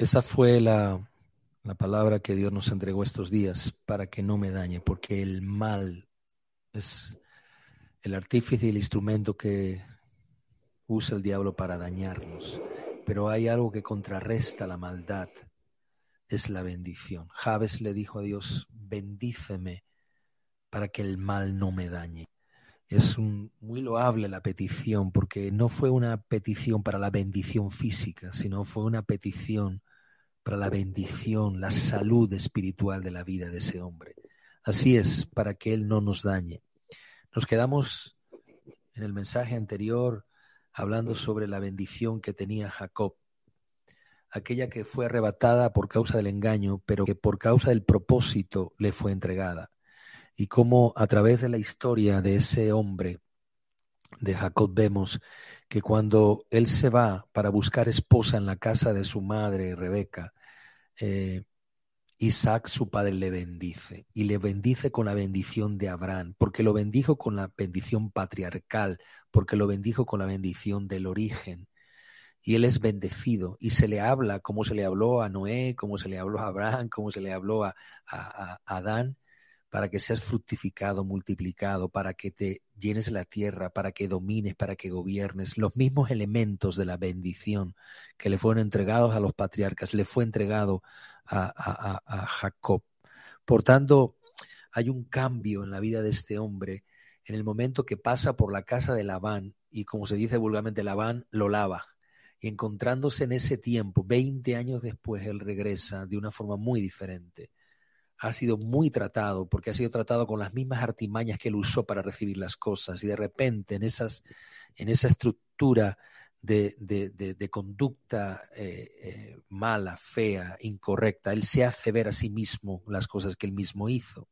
Esa fue la palabra que Dios nos entregó estos días para que no me dañe, porque el mal es el artífice y el instrumento que usa el diablo para dañarnos. Pero hay algo que contrarresta la maldad, es la bendición. Jabes le dijo a Dios, bendíceme para que el mal no me dañe. Es muy loable la petición, porque no fue una petición para la bendición física, sino fue una petición para la bendición, la salud espiritual de la vida de ese hombre. Así es, para que Él no nos dañe. Nos quedamos en el mensaje anterior hablando sobre la bendición que tenía Jacob, aquella que fue arrebatada por causa del engaño, pero que por causa del propósito le fue entregada. Y cómo a través de la historia de ese hombre, de Jacob, vemos que cuando él se va para buscar esposa en la casa de su madre, Rebeca, Isaac, su padre, le bendice y le bendice con la bendición de Abraham, porque lo bendijo con la bendición patriarcal, porque lo bendijo con la bendición del origen. Y él es bendecido y se le habla como se le habló a Noé, como se le habló a Abraham, como se le habló a Adán, para que seas fructificado, multiplicado, para que te llenes la tierra, para que domines, para que gobiernes. Los mismos elementos de la bendición que le fueron entregados a los patriarcas, le fue entregado a Jacob. Por tanto, hay un cambio en la vida de este hombre en el momento que pasa por la casa de Labán y, como se dice vulgarmente, Labán lo lava. Y encontrándose en ese tiempo, 20 años después, él regresa de una forma muy diferente. Ha sido muy tratado, porque ha sido tratado con las mismas artimañas que él usó para recibir las cosas. Y de repente, en esa estructura de conducta mala, fea, incorrecta, él se hace ver a sí mismo las cosas que él mismo hizo.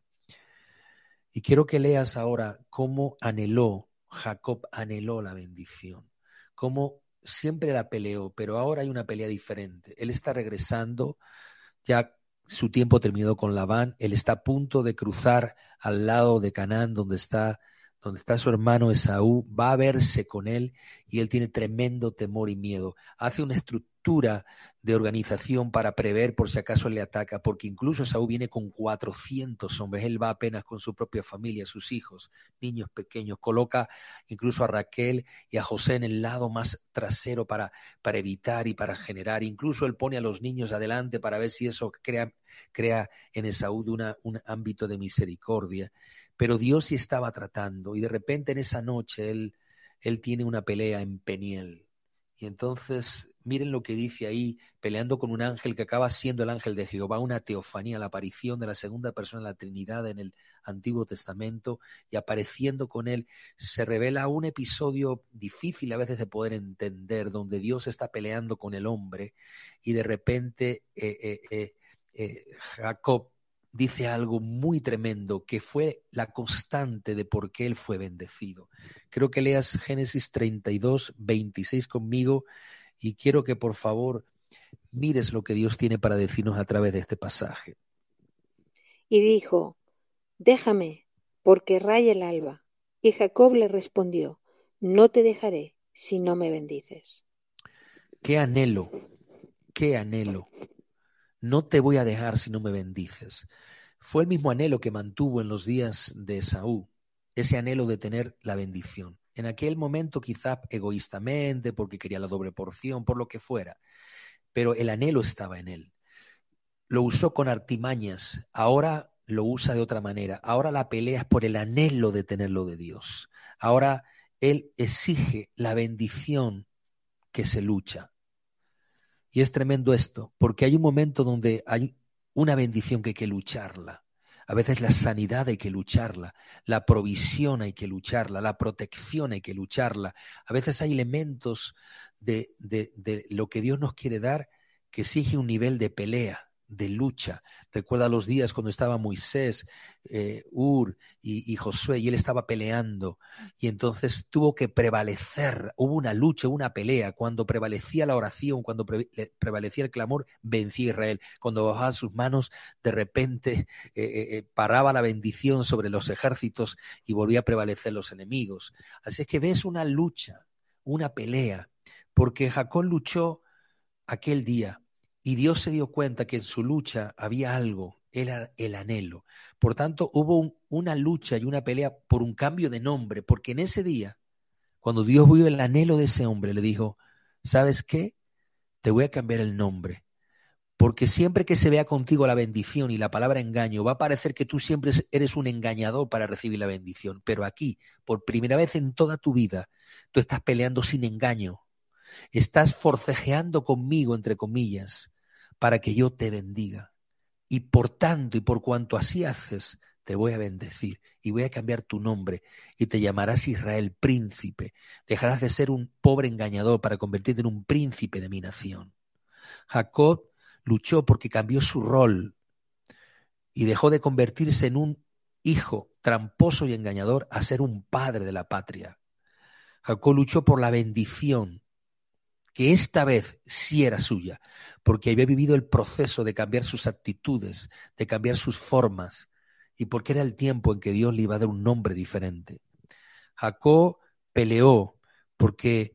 Y quiero que leas ahora cómo Jacob anheló la bendición, cómo siempre la peleó, pero ahora hay una pelea diferente. Él está regresando, ya su tiempo terminó con Labán, él está a punto de cruzar al lado de Canaán, donde está su hermano Esaú, va a verse con él y él tiene tremendo temor y miedo. Hace una estructura de organización para prever por si acaso le ataca, porque incluso Esaú viene con 400 hombres, él va apenas con su propia familia, sus hijos, niños pequeños, coloca incluso a Raquel y a José en el lado más trasero para evitar y para generar, incluso él pone a los niños adelante para ver si eso crea en Esaú un ámbito de misericordia. Pero Dios sí estaba tratando y de repente en esa noche él tiene una pelea en Peniel. Y entonces miren lo que dice ahí, peleando con un ángel que acaba siendo el ángel de Jehová, una teofanía, la aparición de la segunda persona de la Trinidad en el Antiguo Testamento, y apareciendo con él se revela un episodio difícil a veces de poder entender, donde Dios está peleando con el hombre y de repente Jacob dice algo muy tremendo que fue la constante de por qué él fue bendecido. Creo que leas Génesis 32, 26 conmigo y quiero que por favor mires lo que Dios tiene para decirnos a través de este pasaje. Y dijo: déjame, porque raya el alba. Y Jacob le respondió: no te dejaré si no me bendices. Qué anhelo, qué anhelo. No te voy a dejar si no me bendices. Fue el mismo anhelo que mantuvo en los días de Esaú, ese anhelo de tener la bendición. En aquel momento quizá egoístamente, porque quería la doble porción, por lo que fuera, pero el anhelo estaba en él. Lo usó con artimañas, ahora lo usa de otra manera. Ahora la pelea es por el anhelo de tenerlo de Dios. Ahora él exige la bendición que se lucha. Y es tremendo esto, porque hay un momento donde hay una bendición que hay que lucharla. A veces la sanidad hay que lucharla, la provisión hay que lucharla, la protección hay que lucharla. A veces hay elementos de lo que Dios nos quiere dar que exige un nivel de pelea, de lucha. Recuerda los días cuando estaba Moisés, Ur y Josué, y él estaba peleando, y entonces tuvo que prevalecer. Hubo una lucha, una pelea. Cuando prevalecía la oración, cuando prevalecía el clamor, vencía Israel. Cuando bajaba sus manos, de repente paraba la bendición sobre los ejércitos y volvía a prevalecer los enemigos. Así es que ves una lucha, una pelea, porque Jacob luchó aquel día Y Dios se dio cuenta que en su lucha había algo, era el anhelo. Por tanto, hubo una lucha y una pelea por un cambio de nombre, porque en ese día, cuando Dios vio el anhelo de ese hombre, le dijo, ¿sabes qué? Te voy a cambiar el nombre. Porque siempre que se vea contigo la bendición y la palabra engaño, va a parecer que tú siempre eres un engañador para recibir la bendición. Pero aquí, por primera vez en toda tu vida, tú estás peleando sin engaño. Estás forcejeando conmigo, entre comillas, para que yo te bendiga. Y por tanto y por cuanto así haces, te voy a bendecir y voy a cambiar tu nombre y te llamarás Israel, príncipe. Dejarás de ser un pobre engañador para convertirte en un príncipe de mi nación. Jacob luchó porque cambió su rol y dejó de convertirse en un hijo tramposo y engañador a ser un padre de la patria. Jacob luchó por la bendición, que esta vez sí era suya, porque había vivido el proceso de cambiar sus actitudes, de cambiar sus formas, y porque era el tiempo en que Dios le iba a dar un nombre diferente. Jacob peleó porque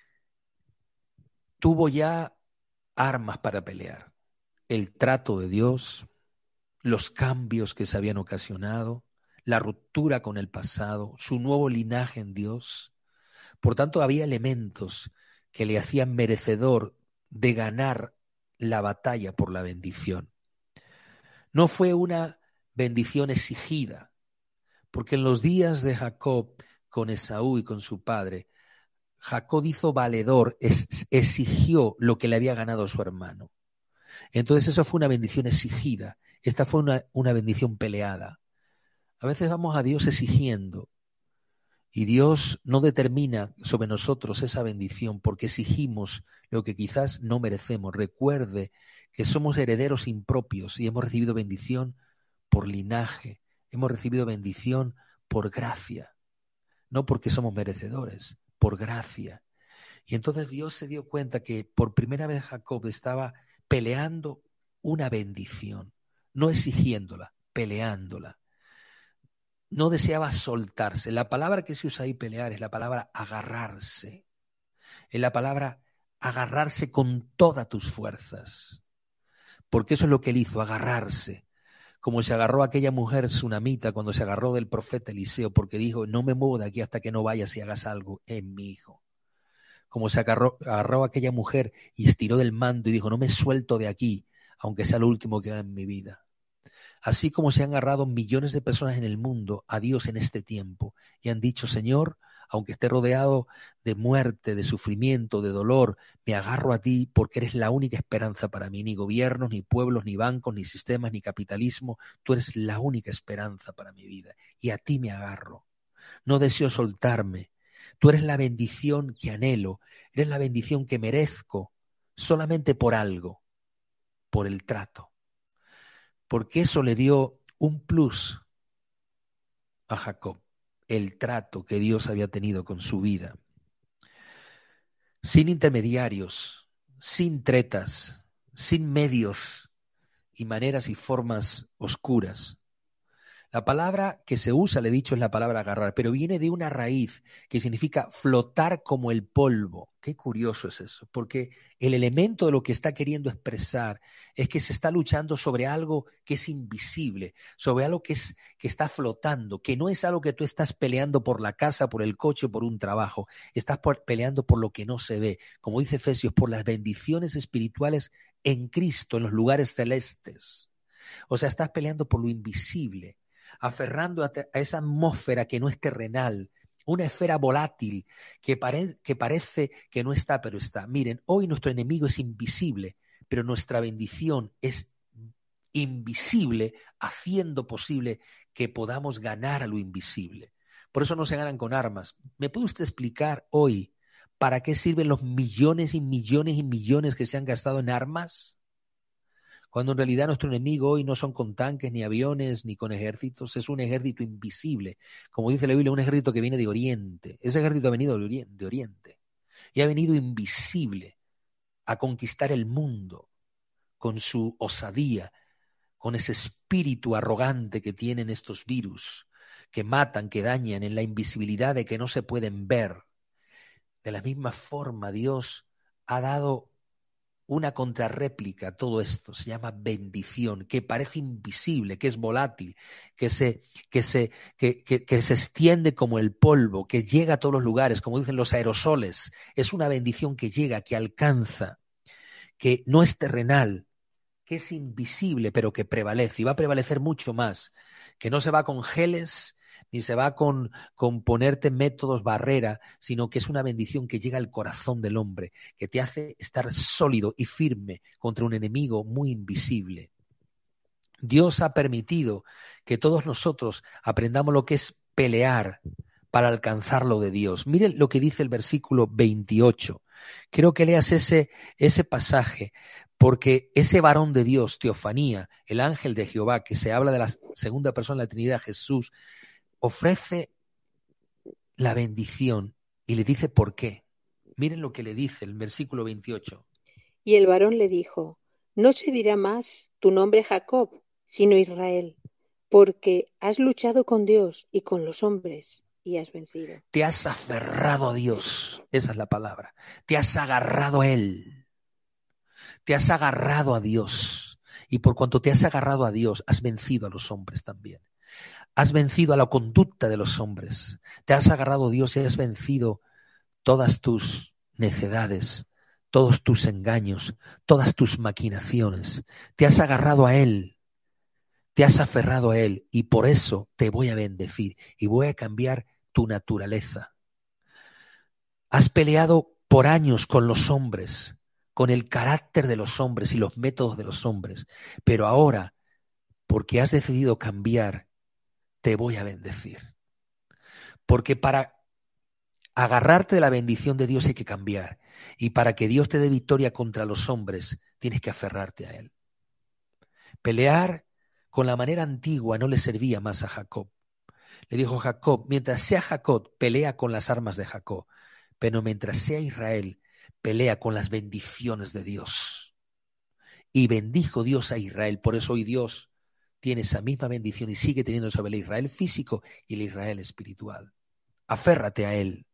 tuvo ya armas para pelear. El trato de Dios, los cambios que se habían ocasionado, la ruptura con el pasado, su nuevo linaje en Dios. Por tanto, había elementos que le hacían merecedor de ganar la batalla por la bendición. No fue una bendición exigida, porque en los días de Jacob con Esaú y con su padre, Jacob hizo valedor, exigió lo que le había ganado su hermano. Entonces eso fue una bendición exigida. Esta fue una bendición peleada. A veces vamos a Dios exigiendo y Dios no determina sobre nosotros esa bendición porque exigimos lo que quizás no merecemos. Recuerde que somos herederos impropios y hemos recibido bendición por linaje, hemos recibido bendición por gracia, no porque somos merecedores, por gracia. Y entonces Dios se dio cuenta que por primera vez Jacob estaba peleando una bendición, no exigiéndola, peleándola. No deseaba soltarse. La palabra que se usa ahí, pelear, es la palabra agarrarse. Es la palabra agarrarse con todas tus fuerzas. Porque eso es lo que él hizo, agarrarse. Como se agarró a aquella mujer tsunamita cuando se agarró del profeta Eliseo, porque dijo, no me muevo de aquí hasta que no vayas y hagas algo en mi hijo. Como se agarró a aquella mujer y estiró del mando y dijo, no me suelto de aquí, aunque sea lo último que haga en mi vida. Así como se han agarrado millones de personas en el mundo a Dios en este tiempo y han dicho, Señor, aunque esté rodeado de muerte, de sufrimiento, de dolor, me agarro a ti porque eres la única esperanza para mí. Ni gobiernos, ni pueblos, ni bancos, ni sistemas, ni capitalismo. Tú eres la única esperanza para mi vida y a ti me agarro. No deseo soltarme. Tú eres la bendición que anhelo, eres la bendición que merezco solamente por algo, por el trato. Porque eso le dio un plus a Jacob, el trato que Dios había tenido con su vida. Sin intermediarios, sin tretas, sin medios y maneras y formas oscuras. La palabra que se usa, le he dicho, es la palabra agarrar, pero viene de una raíz que significa flotar como el polvo. Qué curioso es eso, porque el elemento de lo que está queriendo expresar es que se está luchando sobre algo que es invisible, sobre algo que está flotando, que no es algo que tú estás peleando por la casa, por el coche, por un trabajo. Estás peleando por lo que no se ve, como dice Efesios, por las bendiciones espirituales en Cristo, en los lugares celestes. O sea, estás peleando por lo invisible, aferrando a esa atmósfera que no es terrenal, una esfera volátil que parece que no está, pero está. Miren, hoy nuestro enemigo es invisible, pero nuestra bendición es invisible, haciendo posible que podamos ganar a lo invisible. Por eso no se ganan con armas. ¿Me puede usted explicar hoy para qué sirven los millones y millones y millones que se han gastado en armas? Cuando en realidad nuestro enemigo hoy no son con tanques, ni aviones, ni con ejércitos, es un ejército invisible. Como dice la Biblia, un ejército que viene de Oriente. Ese ejército ha venido de Oriente y ha venido invisible a conquistar el mundo con su osadía, con ese espíritu arrogante que tienen estos virus, que matan, que dañan en la invisibilidad de que no se pueden ver. De la misma forma, Dios ha dado una contrarréplica a todo esto, se llama bendición, que parece invisible, que es volátil, que se extiende como el polvo, que llega a todos los lugares, como dicen los aerosoles. Es una bendición que llega, que alcanza, que no es terrenal, que es invisible, pero que prevalece, y va a prevalecer mucho más, que no se va con geles, ni se va con ponerte métodos barrera, sino que es una bendición que llega al corazón del hombre, que te hace estar sólido y firme contra un enemigo muy invisible. Dios ha permitido que todos nosotros aprendamos lo que es pelear para alcanzar lo de Dios. Miren lo que dice el versículo 28. Quiero que leas ese pasaje, porque ese varón de Dios, teofanía, el ángel de Jehová, que se habla de la segunda persona de la Trinidad, Jesús, ofrece la bendición y le dice por qué. Miren lo que le dice el versículo 28. Y el varón le dijo: No se dirá más tu nombre Jacob, sino Israel, porque has luchado con Dios y con los hombres y has vencido. Te has aferrado a Dios, esa es la palabra. Te has agarrado a Él. Te has agarrado a Dios. Y por cuanto te has agarrado a Dios, has vencido a los hombres también. Has vencido a la conducta de los hombres. Te has agarrado a Dios y has vencido todas tus necedades, todos tus engaños, todas tus maquinaciones. Te has agarrado a Él, te has aferrado a Él, y por eso te voy a bendecir y voy a cambiar tu naturaleza. Has peleado por años con los hombres, con el carácter de los hombres y los métodos de los hombres, pero ahora, porque has decidido cambiar, te voy a bendecir. Porque para agarrarte de la bendición de Dios hay que cambiar. Y para que Dios te dé victoria contra los hombres, tienes que aferrarte a Él. Pelear con la manera antigua no le servía más a Jacob. Le dijo Jacob: mientras sea Jacob, pelea con las armas de Jacob. Pero mientras sea Israel, pelea con las bendiciones de Dios. Y bendijo Dios a Israel. Por eso hoy Dios tiene esa misma bendición y sigue teniendo sobre el Israel físico y el Israel espiritual. Aférrate a Él.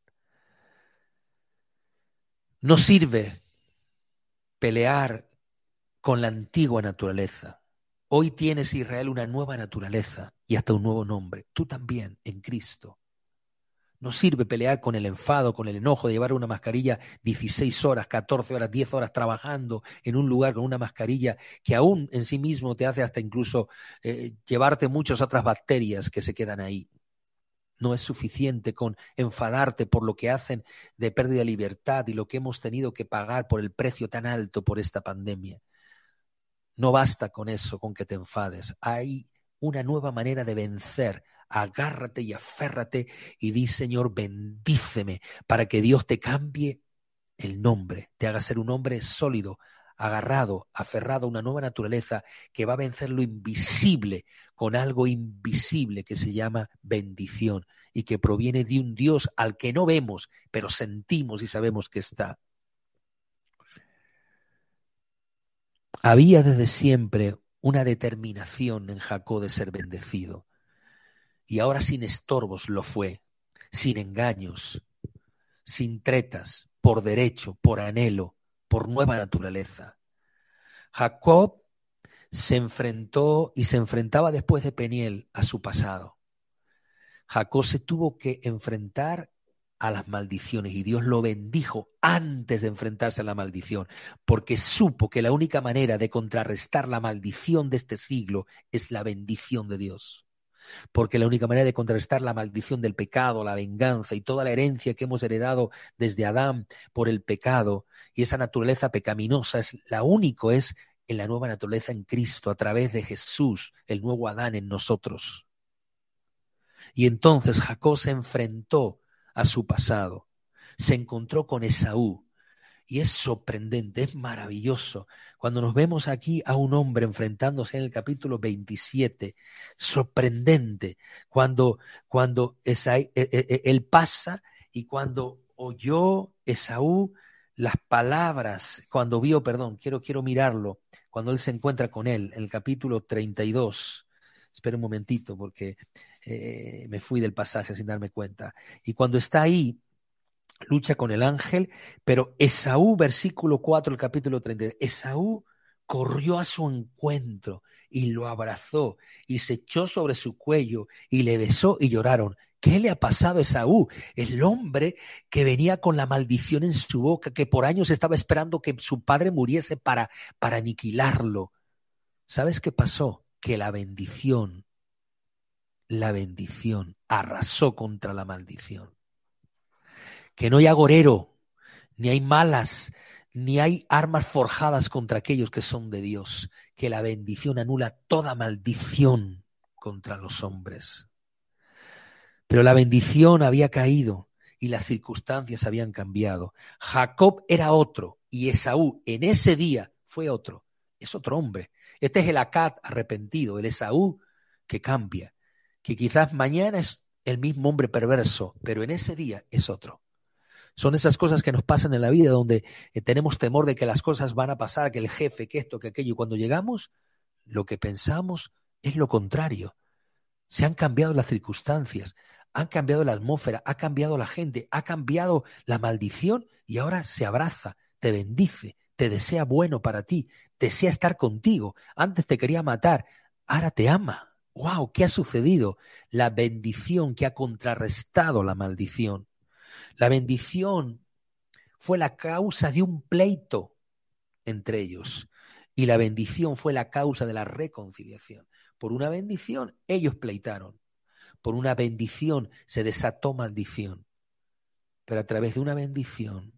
No sirve pelear con la antigua naturaleza. Hoy tienes, Israel, una nueva naturaleza y hasta un nuevo nombre. Tú también, en Cristo. No sirve pelear con el enfado, con el enojo de llevar una mascarilla 16 horas, 14 horas, 10 horas trabajando en un lugar con una mascarilla que aún en sí mismo te hace hasta incluso llevarte muchas otras bacterias que se quedan ahí. No es suficiente con enfadarte por lo que hacen de pérdida de libertad y lo que hemos tenido que pagar por el precio tan alto por esta pandemia. No basta con eso, con que te enfades. Hay una nueva manera de vencer. Agárrate y aférrate y di: Señor, bendíceme, para que Dios te cambie el nombre, te haga ser un hombre sólido, agarrado, aferrado a una nueva naturaleza que va a vencer lo invisible con algo invisible que se llama bendición y que proviene de un Dios al que no vemos, pero sentimos y sabemos que está. Había desde siempre una determinación en Jacob de ser bendecido, y ahora sin estorbos lo fue, sin engaños, sin tretas, por derecho, por anhelo, por nueva naturaleza. Jacob se enfrentó y se enfrentaba después de Peniel a su pasado. Jacob se tuvo que enfrentar a las maldiciones y Dios lo bendijo antes de enfrentarse a la maldición, porque supo que la única manera de contrarrestar la maldición de este siglo es la bendición de Dios. Porque la única manera de contrarrestar la maldición del pecado, la venganza y toda la herencia que hemos heredado desde Adán por el pecado y esa naturaleza pecaminosa es en la nueva naturaleza en Cristo, a través de Jesús, el nuevo Adán en nosotros. Y entonces Jacob se enfrentó a su pasado, se encontró con Esaú. Y es sorprendente, es maravilloso. Cuando nos vemos aquí a un hombre enfrentándose en el capítulo 27, sorprendente, cuando él pasa y cuando oyó Esaú las palabras, cuando vio, quiero mirarlo, cuando él se encuentra con él, en el capítulo 32. Espera un momentito porque me fui del pasaje sin darme cuenta. Y cuando está ahí, lucha con el ángel, pero Esaú, versículo 4 del capítulo 30, Esaú corrió a su encuentro y lo abrazó y se echó sobre su cuello y le besó y lloraron. ¿Qué le ha pasado a Esaú? El hombre que venía con la maldición en su boca, que por años estaba esperando que su padre muriese para aniquilarlo. ¿Sabes qué pasó? Que la bendición arrasó contra la maldición. Que no hay agorero, ni hay malas, ni hay armas forjadas contra aquellos que son de Dios. Que la bendición anula toda maldición contra los hombres. Pero la bendición había caído y las circunstancias habían cambiado. Jacob era otro y Esaú en ese día fue otro. Es otro hombre. Este es el Acat arrepentido, el Esaú que cambia, que quizás mañana es el mismo hombre perverso, pero en ese día es otro. Son esas cosas que nos pasan en la vida donde tenemos temor de que las cosas van a pasar, que el jefe, que esto, que aquello. Y cuando llegamos, lo que pensamos es lo contrario. Se han cambiado las circunstancias, han cambiado la atmósfera, ha cambiado la gente, ha cambiado la maldición y ahora se abraza, te bendice, te desea bueno para ti, desea estar contigo. Antes te quería matar, ahora te ama. ¡Wow! ¿Qué ha sucedido? La bendición que ha contrarrestado la maldición. La bendición fue la causa de un pleito entre ellos y la bendición fue la causa de la reconciliación. Por una bendición ellos pleitaron, por una bendición se desató maldición, pero a través de una bendición,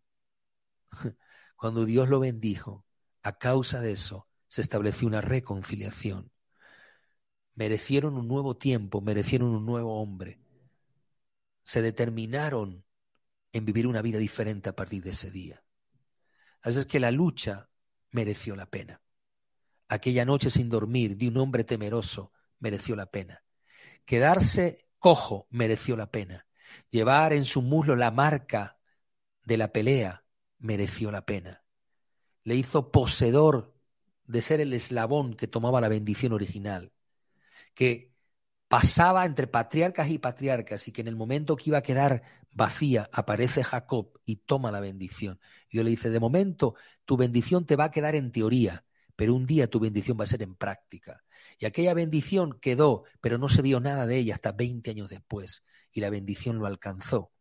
cuando Dios lo bendijo, a causa de eso se estableció una reconciliación. Merecieron un nuevo tiempo, merecieron un nuevo hombre. Se determinaron en vivir una vida diferente a partir de ese día. Así es que la lucha mereció la pena. Aquella noche sin dormir de un hombre temeroso mereció la pena. Quedarse cojo mereció la pena. Llevar en su muslo la marca de la pelea mereció la pena. Le hizo poseedor de ser el eslabón que tomaba la bendición original, que pasaba entre patriarcas y patriarcas y que en el momento que iba a quedar vacía aparece Jacob y toma la bendición. Y Dios le dice, de momento tu bendición te va a quedar en teoría, pero un día tu bendición va a ser en práctica. Y aquella bendición quedó, pero no se vio nada de ella hasta 20 años después y la bendición lo alcanzó.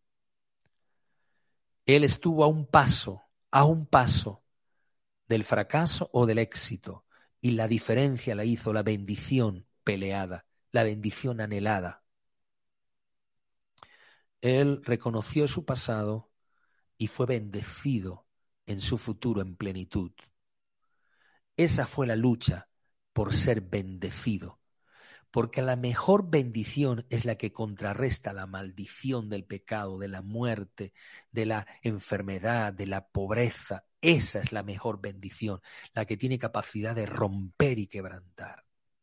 Él estuvo a un paso del fracaso o del éxito y la diferencia la hizo la bendición peleada, la bendición anhelada. Él reconoció su pasado y fue bendecido en su futuro en plenitud. Esa fue la lucha por ser bendecido, porque la mejor bendición es la que contrarresta la maldición del pecado, de la muerte, de la enfermedad, de la pobreza. Esa es la mejor bendición, la que tiene capacidad de romper y quebrantar.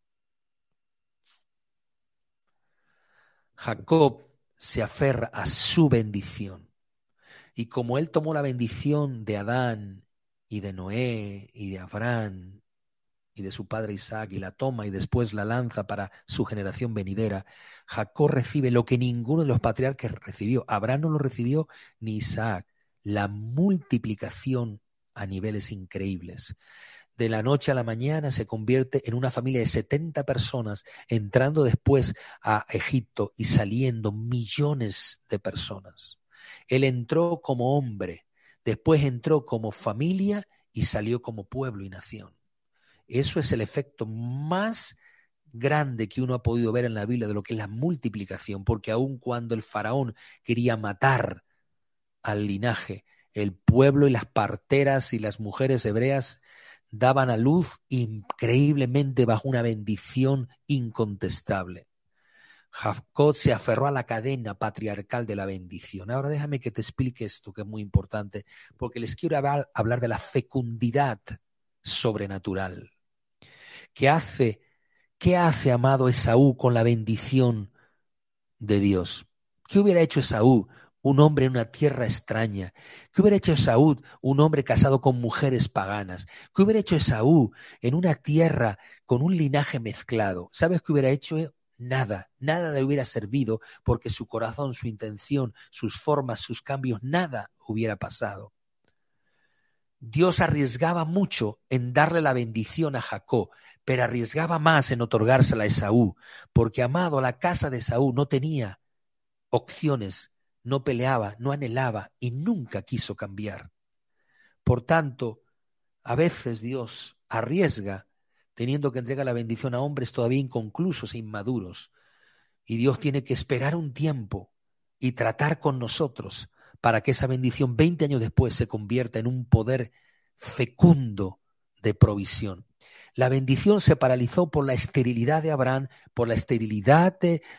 Jacob se aferra a su bendición. Y como él tomó la bendición de Adán y de Noé y de Abraham y de su padre Isaac y la toma y después la lanza para su generación venidera, Jacob recibe lo que ninguno de los patriarcas recibió. Abraham no lo recibió ni Isaac, la multiplicación a niveles increíbles. De la noche a la mañana se convierte en una familia de 70 personas, entrando después a Egipto y saliendo millones de personas. Él entró como hombre, después entró como familia y salió como pueblo y nación. Eso es el efecto más grande que uno ha podido ver en la Biblia de lo que es la multiplicación, porque aun cuando el faraón quería matar al linaje, el pueblo y las parteras y las mujeres hebreas daban a luz increíblemente bajo una bendición incontestable. Jacob se aferró a la cadena patriarcal de la bendición. Ahora déjame que te explique esto, que es muy importante, porque les quiero hablar de la fecundidad sobrenatural. ¿Qué hace, amado Esaú, con la bendición de Dios? ¿Qué hubiera hecho Esaú, un hombre en una tierra extraña? ¿Qué hubiera hecho Esaú, un hombre casado con mujeres paganas? ¿Qué hubiera hecho Esaú en una tierra con un linaje mezclado? ¿Sabes qué hubiera hecho? nada le hubiera servido, porque su corazón, su intención, sus formas, sus cambios, nada hubiera pasado. Dios arriesgaba mucho en darle la bendición a Jacob, pero arriesgaba más en otorgársela a Esaú, porque, amado, la casa de Esaú no tenía opciones, no peleaba, no anhelaba y nunca quiso cambiar. Por tanto, a veces Dios arriesga teniendo que entregar la bendición a hombres todavía inconclusos e inmaduros. Y Dios tiene que esperar un tiempo y tratar con nosotros para que esa bendición 20 años después se convierta en un poder fecundo de provisión. La bendición se paralizó por la esterilidad de Abraham, por la esterilidad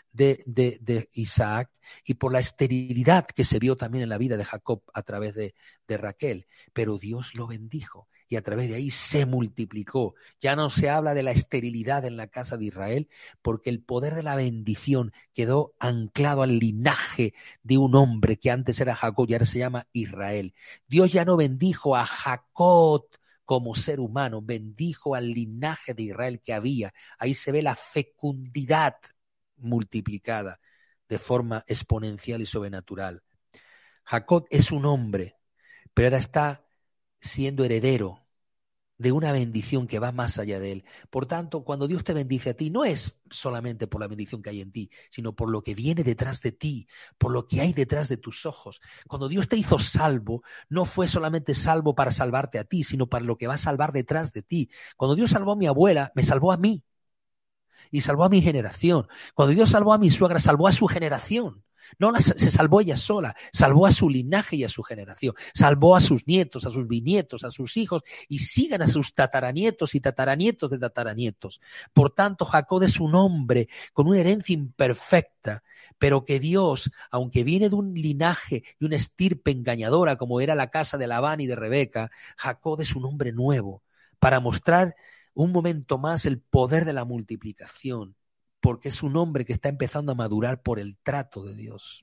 de Isaac y por la esterilidad que se vio también en la vida de Jacob a través de Raquel. Pero Dios lo bendijo y a través de ahí se multiplicó. Ya no se habla de la esterilidad en la casa de Israel, porque el poder de la bendición quedó anclado al linaje de un hombre que antes era Jacob y ahora se llama Israel. Dios ya no bendijo a Jacob como ser humano, bendijo al linaje de Israel que había. Ahí se ve la fecundidad multiplicada de forma exponencial y sobrenatural. Jacob es un hombre, pero ahora está siendo heredero de una bendición que va más allá de él. Por tanto, cuando Dios te bendice a ti, no es solamente por la bendición que hay en ti, sino por lo que viene detrás de ti, por lo que hay detrás de tus ojos. Cuando Dios te hizo salvo, no fue solamente salvo para salvarte a ti, sino para lo que va a salvar detrás de ti. Cuando Dios salvó a mi abuela, me salvó a mí y salvó a mi generación. Cuando Dios salvó a mi suegra, salvó a su generación. No se salvó ella sola, salvó a su linaje y a su generación, salvó a sus nietos, a sus bisnietos, a sus hijos y sigan a sus tataranietos y tataranietos de tataranietos. Por tanto, Jacob es un hombre con una herencia imperfecta, pero que Dios, aunque viene de un linaje y una estirpe engañadora como era la casa de Labán y de Rebeca, Jacob es un hombre nuevo para mostrar un momento más el poder de la multiplicación, porque es un hombre que está empezando a madurar por el trato de Dios.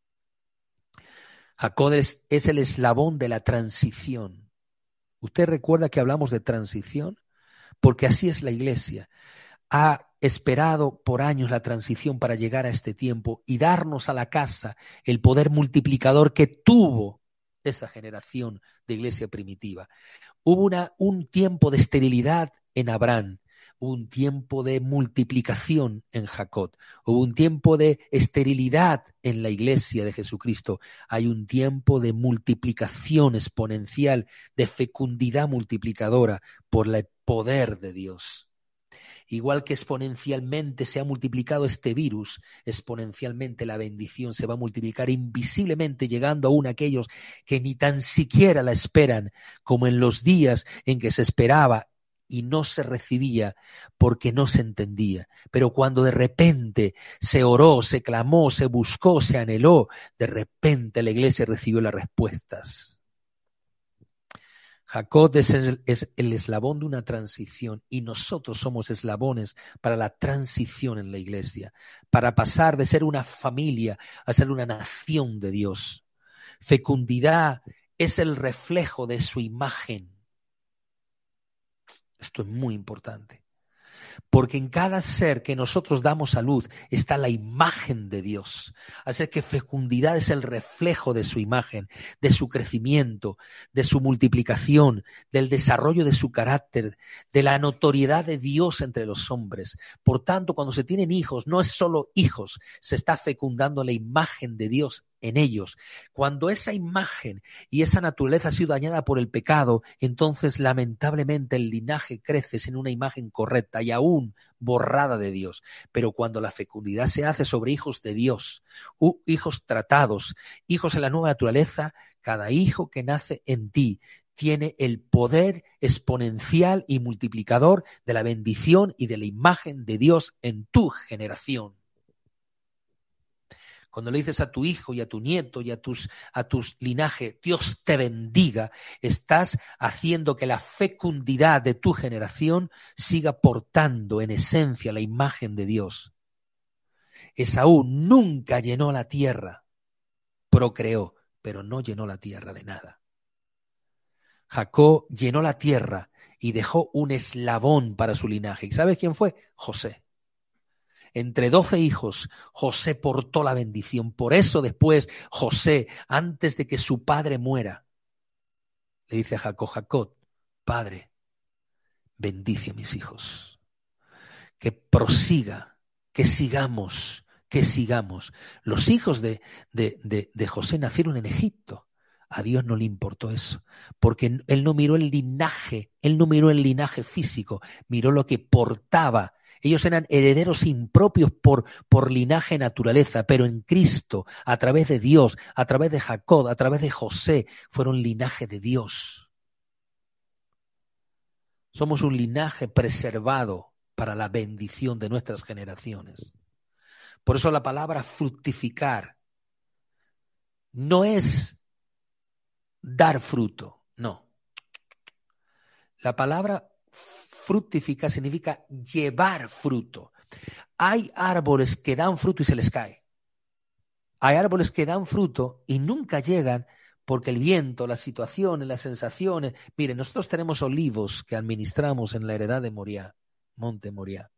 Jacob es el eslabón de la transición. ¿Usted recuerda que hablamos de transición? Porque así es la iglesia. Ha esperado por años la transición para llegar a este tiempo y darnos a la casa el poder multiplicador que tuvo esa generación de iglesia primitiva. Hubo un tiempo de esterilidad en Abraham, hubo un tiempo de multiplicación en Jacob, hubo un tiempo de esterilidad en la iglesia de Jesucristo, hay un tiempo de multiplicación exponencial, de fecundidad multiplicadora por el poder de Dios. Igual que exponencialmente se ha multiplicado este virus, exponencialmente la bendición se va a multiplicar invisiblemente, llegando aún a aquellos que ni tan siquiera la esperan, como en los días en que se esperaba y no se recibía porque no se entendía. Pero cuando de repente se oró, se clamó, se buscó, se anheló, de repente la iglesia recibió las respuestas. Jacob es el eslabón de una transición y nosotros somos eslabones para la transición en la iglesia, para pasar de ser una familia a ser una nación de Dios. Fecundidad es el reflejo de su imagen. Esto es muy importante. Porque en cada ser que nosotros damos a luz está la imagen de Dios. Así que fecundidad es el reflejo de su imagen, de su crecimiento, de su multiplicación, del desarrollo de su carácter, de la notoriedad de Dios entre los hombres. Por tanto, cuando se tienen hijos, no es solo hijos, se está fecundando la imagen de Dios en ellos. Cuando esa imagen y esa naturaleza ha sido dañada por el pecado, entonces lamentablemente el linaje crece sin una imagen correcta y aún borrada de Dios. Pero cuando la fecundidad se hace sobre hijos de Dios, hijos tratados, hijos en la nueva naturaleza, cada hijo que nace en ti tiene el poder exponencial y multiplicador de la bendición y de la imagen de Dios en tu generación. Cuando le dices a tu hijo y a tu nieto y a tus linaje, Dios te bendiga, estás haciendo que la fecundidad de tu generación siga portando en esencia la imagen de Dios. Esaú nunca llenó la tierra, procreó, pero no llenó la tierra de nada. Jacob llenó la tierra y dejó un eslabón para su linaje. ¿Y sabes quién fue? José. Entre 12 hijos, José portó la bendición. Por eso después José, antes de que su padre muera, le dice a Jacob, Jacob, padre, bendice a mis hijos. Que prosiga, que sigamos. Los hijos de José nacieron en Egipto. A Dios no le importó eso, porque él no miró el linaje físico, miró lo que portaba. Ellos eran herederos impropios por linaje naturaleza, pero en Cristo, a través de Dios, a través de Jacob, a través de José, fueron linaje de Dios. Somos un linaje preservado para la bendición de nuestras generaciones. Por eso la palabra fructificar no es dar fruto, no. La palabra fructificar significa llevar fruto. Hay árboles que dan fruto y se les cae. Hay árboles que dan fruto y nunca llegan porque el viento, las situaciones, las sensaciones. Miren, nosotros tenemos olivos que administramos en la heredad de Moriah, Monte Moriah.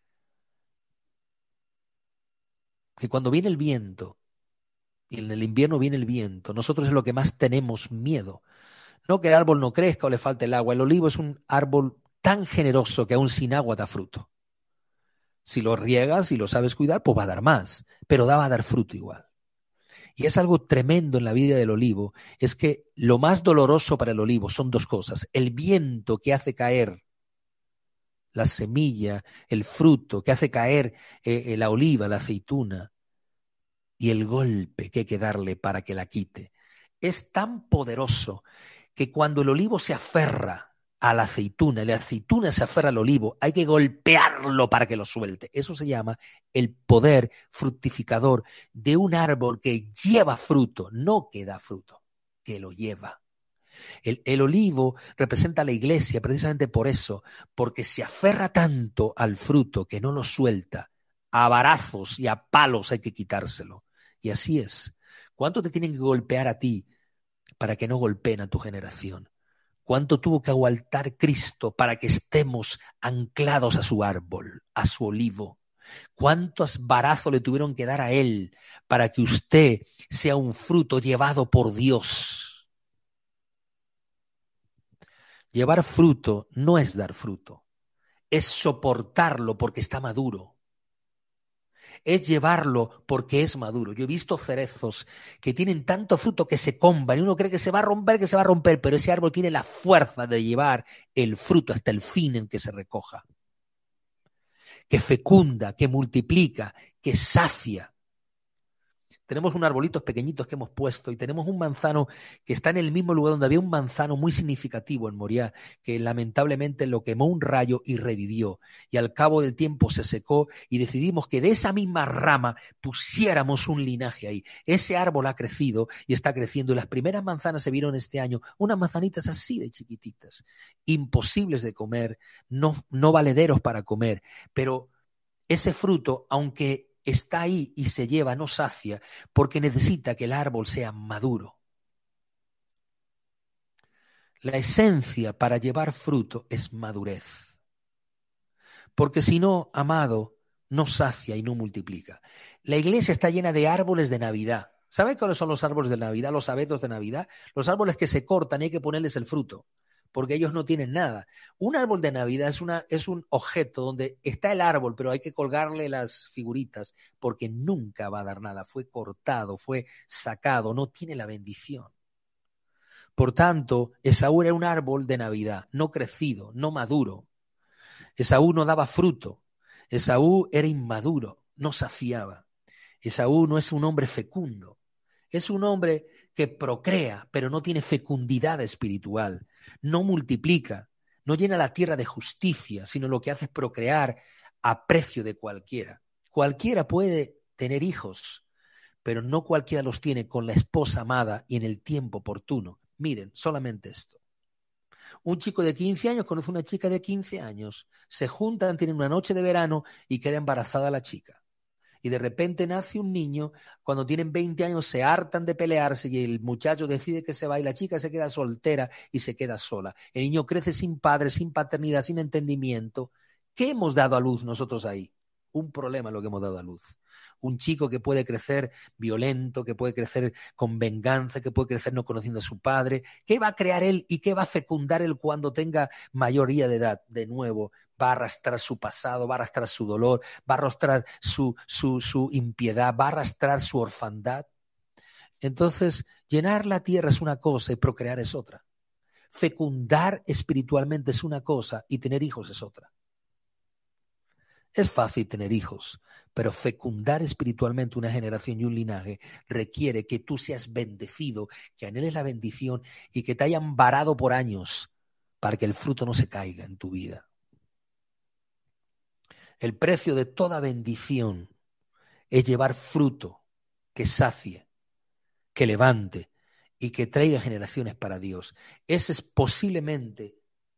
Que cuando viene el viento, y en el invierno viene el viento, nosotros es lo que más tenemos miedo. No que el árbol no crezca o le falte el agua. El olivo es un árbol tan generoso que aún sin agua da fruto. Si lo riegas y lo sabes cuidar, pues va a dar más, pero va a dar fruto igual. Y es algo tremendo en la vida del olivo, es que lo más doloroso para el olivo son dos cosas. El viento que hace caer la semilla, el fruto, que hace caer la oliva, la aceituna, y el golpe que hay que darle para que la quite. Es tan poderoso que cuando el olivo se aferra a la aceituna se aferra al olivo, hay que golpearlo para que lo suelte. Eso se llama el poder fructificador de un árbol que lleva fruto, no que da fruto, que lo lleva. El olivo representa a la iglesia precisamente por eso, porque se aferra tanto al fruto que no lo suelta. A varazos y a palos hay que quitárselo. Y así es. ¿Cuánto te tienen que golpear a ti para que no golpeen a tu generación? ¿Cuánto tuvo que aguantar Cristo para que estemos anclados a su árbol, a su olivo? ¿Cuántos varazos le tuvieron que dar a él para que usted sea un fruto llevado por Dios? Llevar fruto no es dar fruto, es soportarlo porque está maduro. Es llevarlo porque es maduro. Yo he visto cerezos que tienen tanto fruto que se comban y uno cree que se va a romper, pero ese árbol tiene la fuerza de llevar el fruto hasta el fin en que se recoja. Que fecunda, que multiplica, que sacia. Tenemos unos arbolitos pequeñitos que hemos puesto y tenemos un manzano que está en el mismo lugar donde había un manzano muy significativo en Moriah, que lamentablemente lo quemó un rayo y revivió. Y al cabo del tiempo se secó y decidimos que de esa misma rama pusiéramos un linaje ahí. Ese árbol ha crecido y está creciendo y las primeras manzanas se vieron este año, unas manzanitas así de chiquititas, imposibles de comer, no valederos para comer, pero ese fruto, aunque está ahí y se lleva, no sacia, porque necesita que el árbol sea maduro. La esencia para llevar fruto es madurez. Porque si no, amado, no sacia y no multiplica. La iglesia está llena de árboles de Navidad. ¿Saben cuáles son los árboles de Navidad? Los abetos de Navidad. Los árboles que se cortan y hay que ponerles el fruto, porque ellos no tienen nada. Un árbol de Navidad es un objeto donde está el árbol, pero hay que colgarle las figuritas, porque nunca va a dar nada. Fue cortado, fue sacado, no tiene la bendición. Por tanto, Esaú era un árbol de Navidad, no crecido, no maduro. Esaú no daba fruto. Esaú era inmaduro, no saciaba. Esaú no es un hombre fecundo. Es un hombre que procrea, pero no tiene fecundidad espiritual. No multiplica, no llena la tierra de justicia, sino lo que hace es procrear a precio de cualquiera. Cualquiera puede tener hijos, pero no cualquiera los tiene con la esposa amada y en el tiempo oportuno. Miren, solamente esto. Un chico de 15 años conoce a una chica de 15 años, se juntan, tienen una noche de verano y queda embarazada la chica. Y de repente nace un niño, cuando tienen 20 años se hartan de pelearse y el muchacho decide que se va y la chica se queda soltera y se queda sola. El niño crece sin padre, sin paternidad, sin entendimiento. ¿Qué hemos dado a luz nosotros ahí? un problema lo que hemos dado a luz. Un chico que puede crecer violento, que puede crecer con venganza, que puede crecer no conociendo a su padre. ¿Qué va a crear él y qué va a fecundar él cuando tenga mayoría de edad? De nuevo, va a arrastrar su pasado, va a arrastrar su dolor, va a arrastrar su impiedad, va a arrastrar su orfandad. Entonces, llenar la tierra es una cosa y procrear es otra. Fecundar espiritualmente es una cosa y tener hijos es otra. Es fácil tener hijos, pero fecundar espiritualmente una generación y un linaje requiere que tú seas bendecido, que anheles la bendición y que te hayan varado por años para que el fruto no se caiga en tu vida. El precio de toda bendición es llevar fruto que sacie, que levante y que traiga generaciones para Dios. Esa es posiblemente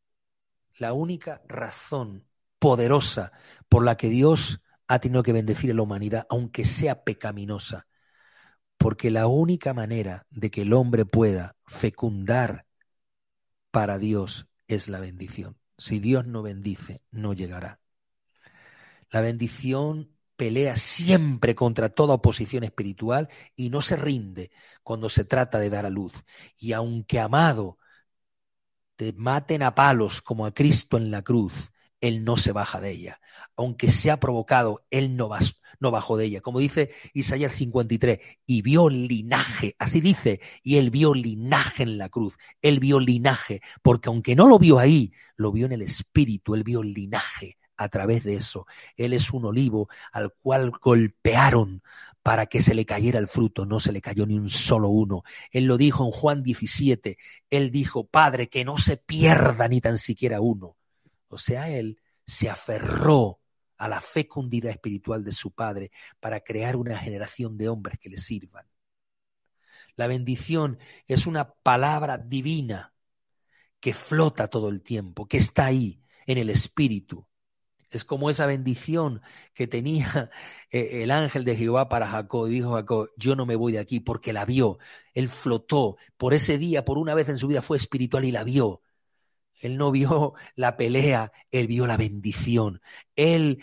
la única razón poderosa por la que Dios ha tenido que bendecir a la humanidad, aunque sea pecaminosa, porque la única manera de que el hombre pueda fecundar para Dios es la bendición. Si Dios no bendice, no llegará. La bendición pelea siempre contra toda oposición espiritual y no se rinde cuando se trata de dar a luz. Y aunque, amado, te maten a palos como a Cristo en la cruz, Él no se baja de ella. Aunque sea provocado, Él no bajó de ella. Como dice Isaías 53, y vio linaje, así dice, y Él vio linaje en la cruz. Él vio linaje, porque aunque no lo vio ahí, lo vio en el Espíritu, Él vio linaje a través de eso. Él es un olivo al cual golpearon para que se le cayera el fruto, no se le cayó ni un solo uno. Él lo dijo en Juan 17, él dijo, Padre, que no se pierda ni tan siquiera uno. O sea, él se aferró a la fecundidad espiritual de su Padre para crear una generación de hombres que le sirvan. La bendición es una palabra divina que flota todo el tiempo, que está ahí en el Espíritu. Es como esa bendición que tenía el ángel de Jehová para Jacob. Dijo Jacob, yo no me voy de aquí porque la vio. Él flotó. Por ese día, por una vez en su vida fue espiritual y la vio. Él no vio la pelea, él vio la bendición. Él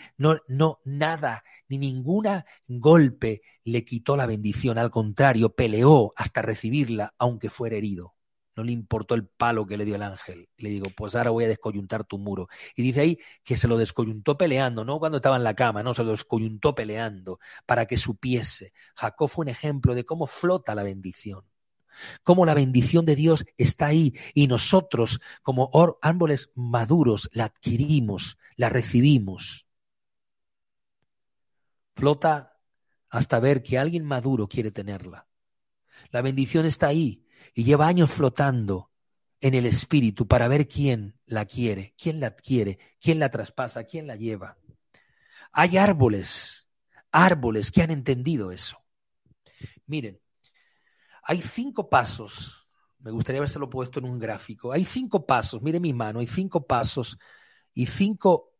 nada, ni ningún golpe le quitó la bendición. Al contrario, peleó hasta recibirla, aunque fuera herido. No le importó el palo que le dio el ángel. Le digo, pues ahora voy a descoyuntar tu muro. Y dice ahí que se lo descoyuntó peleando, no cuando estaba en la cama, no, se lo descoyuntó peleando para que supiese. Jacob fue un ejemplo de cómo flota la bendición. Cómo la bendición de Dios está ahí y nosotros como árboles maduros la adquirimos, la recibimos. Flota hasta ver que alguien maduro quiere tenerla. La bendición está ahí y lleva años flotando en el espíritu para ver quién la quiere, quién la adquiere, quién la traspasa, quién la lleva. Hay árboles que han entendido eso. Miren, hay 5 pasos, me gustaría habérselo puesto en un gráfico. Hay 5 pasos, mire mi mano, hay 5 pasos y 5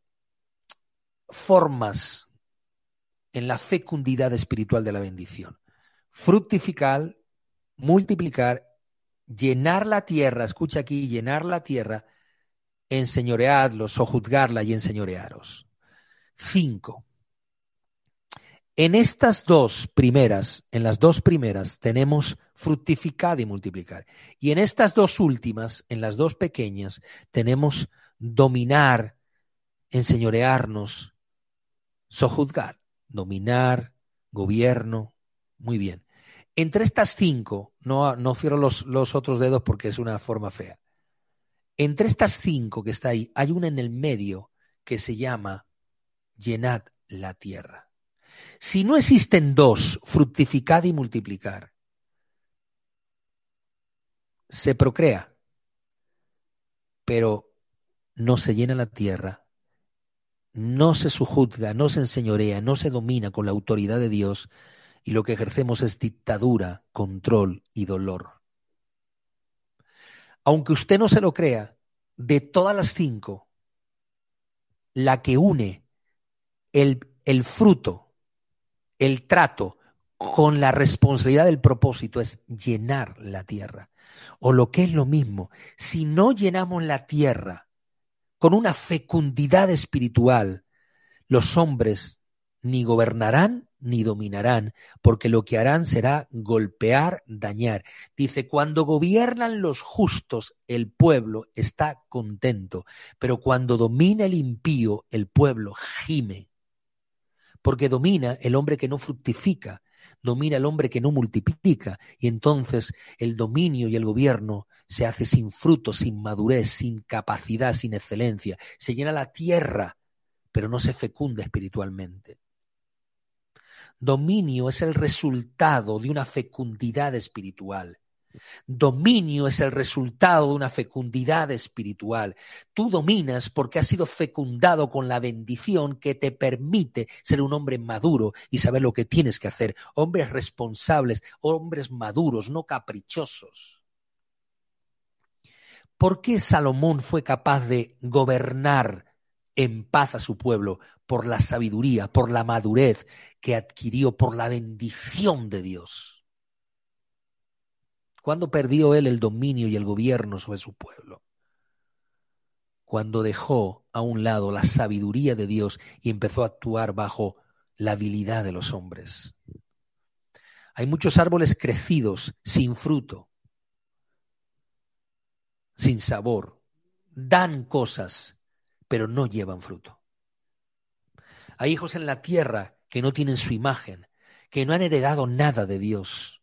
formas en la fecundidad espiritual de la bendición. Fructificar, multiplicar, llenar la tierra, escucha aquí, llenar la tierra, enseñoreadlos, sojuzgarla y enseñorearos. 5. En estas en las dos primeras, tenemos fructificar y multiplicar. Y en estas dos últimas, en las dos pequeñas, tenemos dominar, enseñorearnos, sojuzgar, dominar, gobierno. Muy bien. Entre estas 5, no cierro los otros dedos porque es una forma fea. Entre estas 5 que está ahí, hay una en el medio que se llama llenad la tierra. Si no existen 2, fructificar y multiplicar, se procrea, pero no se llena la tierra, no se sujuzga, no se enseñorea, no se domina con la autoridad de Dios y lo que ejercemos es dictadura, control y dolor. Aunque usted no se lo crea, de todas las 5, la que une el fruto, el trato con la responsabilidad del propósito es llenar la tierra. O lo que es lo mismo, si no llenamos la tierra con una fecundidad espiritual, los hombres ni gobernarán ni dominarán, porque lo que harán será golpear, dañar. Dice, cuando gobiernan los justos, el pueblo está contento, pero cuando domina el impío, el pueblo gime. Porque domina el hombre que no fructifica, domina el hombre que no multiplica, y entonces el dominio y el gobierno se hace sin fruto, sin madurez, sin capacidad, sin excelencia. Se llena la tierra, pero no se fecunda espiritualmente. Dominio es el resultado de una fecundidad espiritual. Dominio es el resultado de una fecundidad espiritual. Tú dominas porque has sido fecundado con la bendición que te permite ser un hombre maduro y saber lo que tienes que hacer. Hombres responsables, hombres maduros, no caprichosos. ¿Por qué Salomón fue capaz de gobernar en paz a su pueblo? Por la sabiduría, por la madurez que adquirió, por la bendición de Dios. ¿Cuándo perdió él el dominio y el gobierno sobre su pueblo? Cuando dejó a un lado la sabiduría de Dios y empezó a actuar bajo la habilidad de los hombres. Hay muchos árboles crecidos sin fruto, sin sabor, dan cosas, pero no llevan fruto. Hay hijos en la tierra que no tienen su imagen, que no han heredado nada de Dios.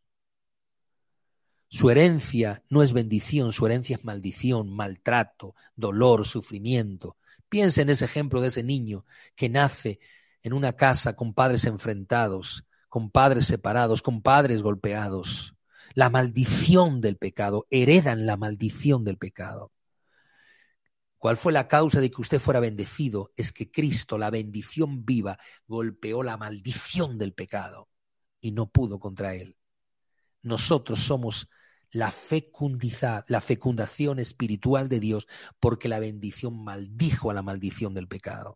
Su herencia no es bendición, su herencia es maldición, maltrato, dolor, sufrimiento. Piensa en ese ejemplo de ese niño que nace en una casa con padres enfrentados, con padres separados, con padres golpeados. La maldición del pecado, heredan la maldición del pecado. ¿Cuál fue la causa de que usted fuera bendecido? Es que Cristo, la bendición viva, golpeó la maldición del pecado y no pudo contra él. Nosotros somos la fecundación espiritual de Dios porque la bendición maldijo a la maldición del pecado.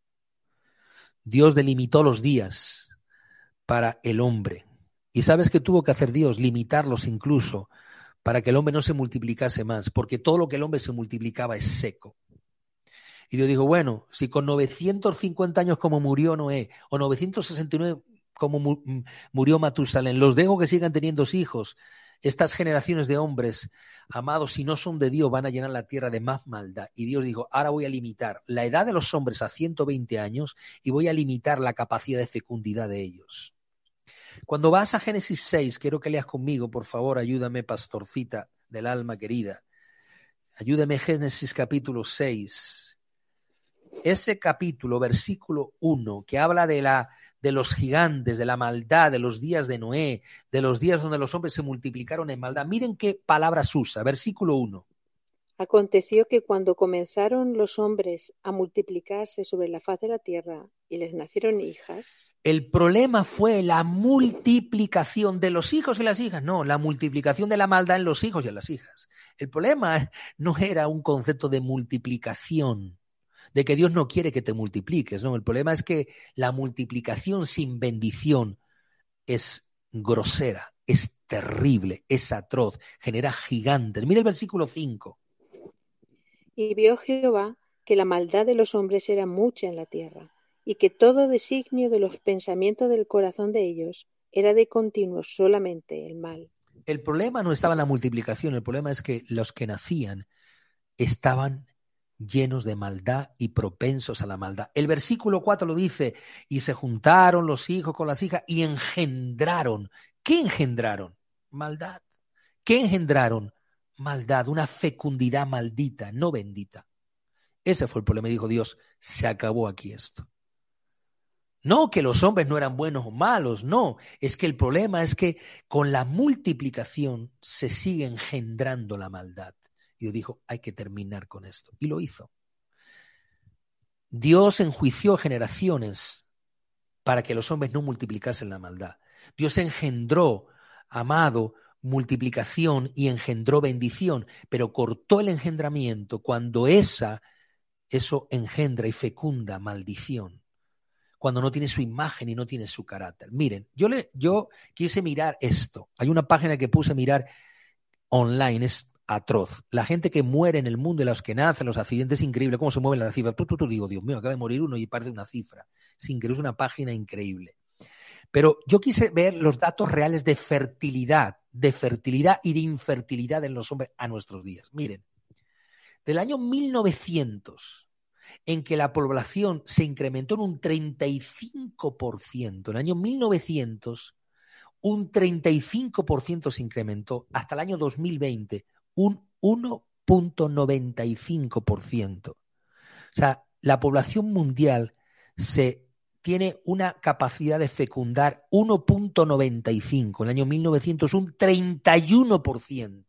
Dios delimitó los días para el hombre. ¿Y sabes qué tuvo que hacer Dios? Limitarlos incluso para que el hombre no se multiplicase más, porque todo lo que el hombre se multiplicaba es seco. Y Dios dijo, bueno, si con 950 años como murió Noé, o 969 como murió Matusalén, los dejo que sigan teniendo hijos, estas generaciones de hombres, amados, si no son de Dios, van a llenar la tierra de más maldad. Y Dios dijo, ahora voy a limitar la edad de los hombres a 120 años y voy a limitar la capacidad de fecundidad de ellos. Cuando vas a Génesis 6, quiero que leas conmigo, por favor, ayúdame, pastorcita del alma querida. Ayúdame, Génesis capítulo 6. Ese capítulo, versículo 1, que habla de los gigantes, de la maldad, de los días de Noé, de los días donde los hombres se multiplicaron en maldad. Miren qué palabras usa. Versículo 1. Aconteció que cuando comenzaron los hombres a multiplicarse sobre la faz de la tierra y les nacieron hijas. El problema fue la multiplicación de los hijos y las hijas. No, la multiplicación de la maldad en los hijos y en las hijas. El problema no era un concepto de multiplicación, de que Dios no quiere que te multipliques. No, el problema es que la multiplicación sin bendición es grosera, es terrible, es atroz, genera gigantes. Mira el versículo 5. Y vio Jehová que la maldad de los hombres era mucha en la tierra, y que todo designio de los pensamientos del corazón de ellos era de continuo solamente el mal. El problema no estaba en la multiplicación, el problema es que los que nacían estaban llenos de maldad y propensos a la maldad. El versículo 4 lo dice, y se juntaron los hijos con las hijas y engendraron. ¿Qué engendraron? Maldad. ¿Qué engendraron? Maldad, una fecundidad maldita, no bendita. Ese fue el problema, dijo Dios, se acabó aquí esto. No que los hombres no eran buenos o malos, no, es que el problema es que con la multiplicación se sigue engendrando la maldad. Y Dios dijo, hay que terminar con esto. Y lo hizo. Dios enjuició generaciones para que los hombres no multiplicasen la maldad. Dios engendró, amado, multiplicación y engendró bendición, pero cortó el engendramiento cuando eso engendra y fecunda maldición. Cuando no tiene su imagen y no tiene su carácter. Miren, yo quise mirar esto. Hay una página que puse a mirar online, es atroz. La gente que muere en el mundo y los que nacen, los accidentes, es increíble cómo se mueven las cifras. Tú digo, Dios mío, acaba de morir uno y parece una cifra. Es increíble, es una página increíble. Pero yo quise ver los datos reales de fertilidad y de infertilidad en los hombres a nuestros días. Miren, del año 1900, en que la población se incrementó en un 35%, en el año 1900, un 35% se incrementó, hasta el año 2020, un 1,95%. O sea, la población mundial tiene una capacidad de fecundar 1,95. En el año 1900, un 31%.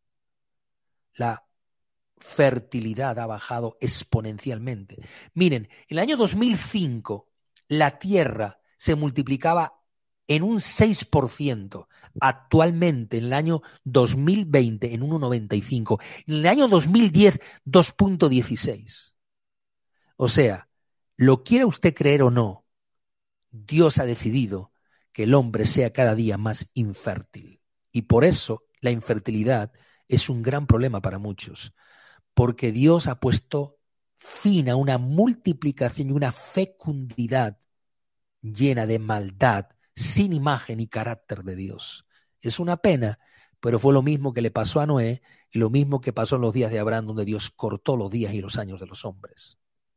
La fertilidad ha bajado exponencialmente. Miren, en el año 2005, la Tierra se multiplicaba en un 6%. Actualmente, en el año 2020, en 1,95. En el año 2010, 2,16. O sea, lo quiera usted creer o no, Dios ha decidido que el hombre sea cada día más infértil. Y por eso la infertilidad es un gran problema para muchos. Porque Dios ha puesto fin a una multiplicación y una fecundidad llena de maldad, sin imagen y carácter de Dios. Es una pena, pero fue lo mismo que le pasó a Noé y lo mismo que pasó en los días de Abraham, donde Dios cortó los días y los años de los hombres.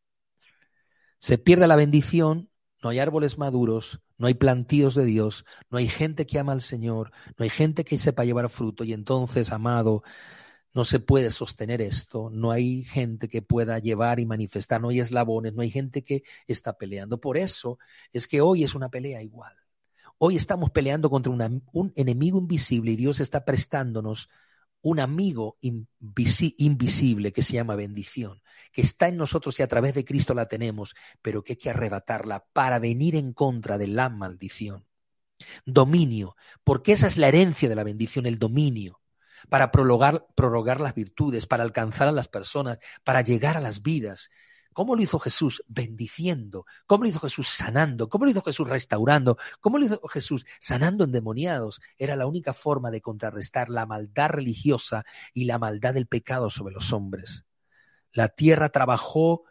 Se pierde la bendición, no hay árboles maduros, no hay plantíos de Dios, no hay gente que ama al Señor, no hay gente que sepa llevar fruto y entonces, amado, no se puede sostener esto, no hay gente que pueda llevar y manifestar, no hay eslabones, no hay gente que está peleando. Por eso es que hoy es una pelea igual. Hoy estamos peleando contra un enemigo invisible y Dios está prestándonos un amigo invisible que se llama bendición, que está en nosotros y a través de Cristo la tenemos, pero que hay que arrebatarla para venir en contra de la maldición. Dominio, porque esa es la herencia de la bendición, el dominio. Para prorrogar las virtudes, para alcanzar a las personas, para llegar a las vidas. ¿Cómo lo hizo Jesús? Bendiciendo. ¿Cómo lo hizo Jesús? Sanando. ¿Cómo lo hizo Jesús? Restaurando. ¿Cómo lo hizo Jesús? Sanando endemoniados. Era la única forma de contrarrestar la maldad religiosa y la maldad del pecado sobre los hombres. La tierra trabajó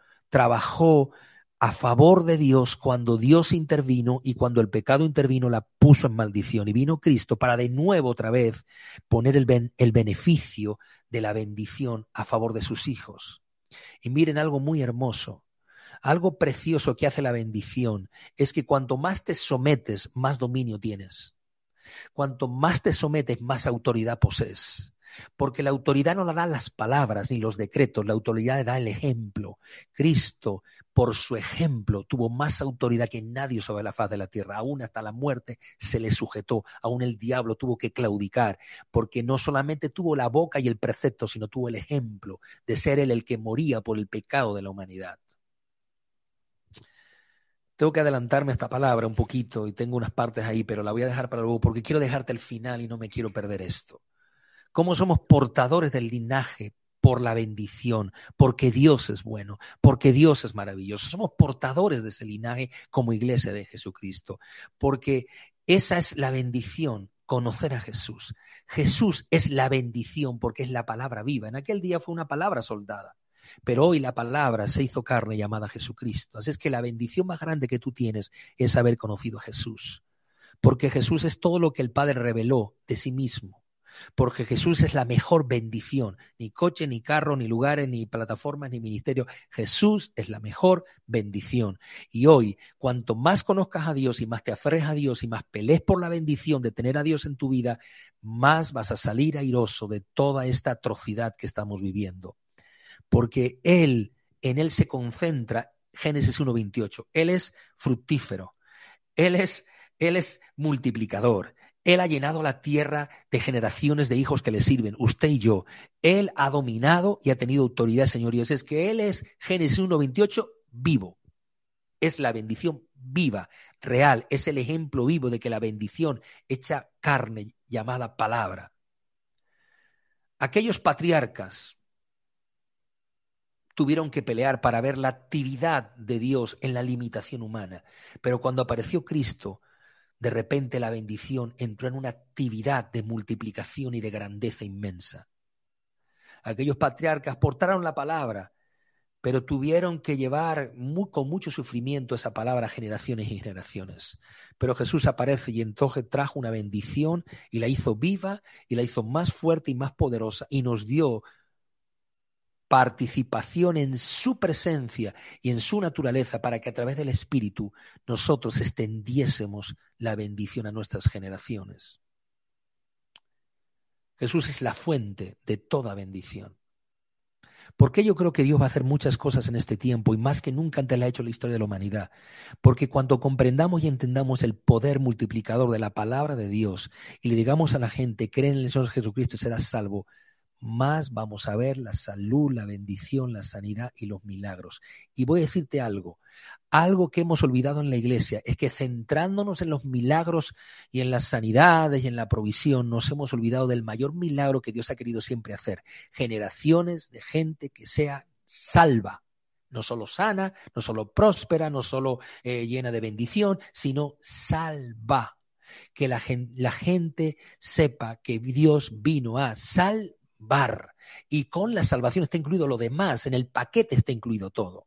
a favor de Dios cuando Dios intervino y cuando el pecado intervino la puso en maldición. Y vino Cristo para de nuevo otra vez poner el beneficio de la bendición a favor de sus hijos. Y miren algo muy hermoso, algo precioso que hace la bendición, es que cuanto más te sometes, más dominio tienes. Cuanto más te sometes, más autoridad posees. Porque la autoridad no la dan las palabras ni los decretos, la autoridad le da el ejemplo. Cristo, por su ejemplo, tuvo más autoridad que nadie sobre la faz de la tierra. Aún hasta la muerte se le sujetó. Aún el diablo tuvo que claudicar, porque no solamente tuvo la boca y el precepto, sino tuvo el ejemplo de ser él el que moría por el pecado de la humanidad. Tengo que adelantarme a esta palabra un poquito y tengo unas partes ahí, pero la voy a dejar para luego porque quiero dejarte el final y no me quiero perder esto. Cómo somos portadores del linaje por la bendición, porque Dios es bueno, porque Dios es maravilloso. Somos portadores de ese linaje como iglesia de Jesucristo, porque esa es la bendición, conocer a Jesús. Jesús es la bendición porque es la palabra viva. En aquel día fue una palabra soldada, pero hoy la palabra se hizo carne llamada Jesucristo. Así es que la bendición más grande que tú tienes es haber conocido a Jesús, porque Jesús es todo lo que el Padre reveló de sí mismo. Porque Jesús es la mejor bendición. Ni coche, ni carro, ni lugares, ni plataformas, ni ministerio. Jesús es la mejor bendición. Y hoy, cuanto más conozcas a Dios y más te aferres a Dios y más pelees por la bendición de tener a Dios en tu vida, más vas a salir airoso de toda esta atrocidad que estamos viviendo. Porque en Él se concentra, Génesis 1:28, Él es fructífero, Él es multiplicador. Él ha llenado la tierra de generaciones de hijos que le sirven, usted y yo. Él ha dominado y ha tenido autoridad, señorías. Es que Él es, Génesis 1:28, vivo. Es la bendición viva, real. Es el ejemplo vivo de que la bendición hecha carne, llamada palabra. Aquellos patriarcas tuvieron que pelear para ver la actividad de Dios en la limitación humana. Pero cuando apareció Cristo, de repente la bendición entró en una actividad de multiplicación y de grandeza inmensa. aquellos patriarcas portaron la palabra, pero tuvieron que llevar con mucho sufrimiento esa palabra generaciones y generaciones. Pero Jesús aparece y entonces trajo una bendición y la hizo viva y la hizo más fuerte y más poderosa y nos dio participación en su presencia y en su naturaleza para que a través del Espíritu nosotros extendiésemos la bendición a nuestras generaciones. Jesús es la fuente de toda bendición. ¿Por qué yo creo que Dios va a hacer muchas cosas en este tiempo y más que nunca antes la ha hecho en la historia de la humanidad? Porque cuando comprendamos y entendamos el poder multiplicador de la palabra de Dios y le digamos a la gente, cree en el Señor Jesucristo y serás salvo, más vamos a ver la salud, la bendición, la sanidad y los milagros. Y voy a decirte algo que hemos olvidado en la iglesia, es que centrándonos en los milagros y en las sanidades y en la provisión, nos hemos olvidado del mayor milagro que Dios ha querido siempre hacer. Generaciones de gente que sea salva, no solo sana, no solo próspera, no solo llena de bendición, sino salva. Que la gente sepa que Dios vino a salvar. Y con la salvación está incluido lo demás, en el paquete está incluido todo.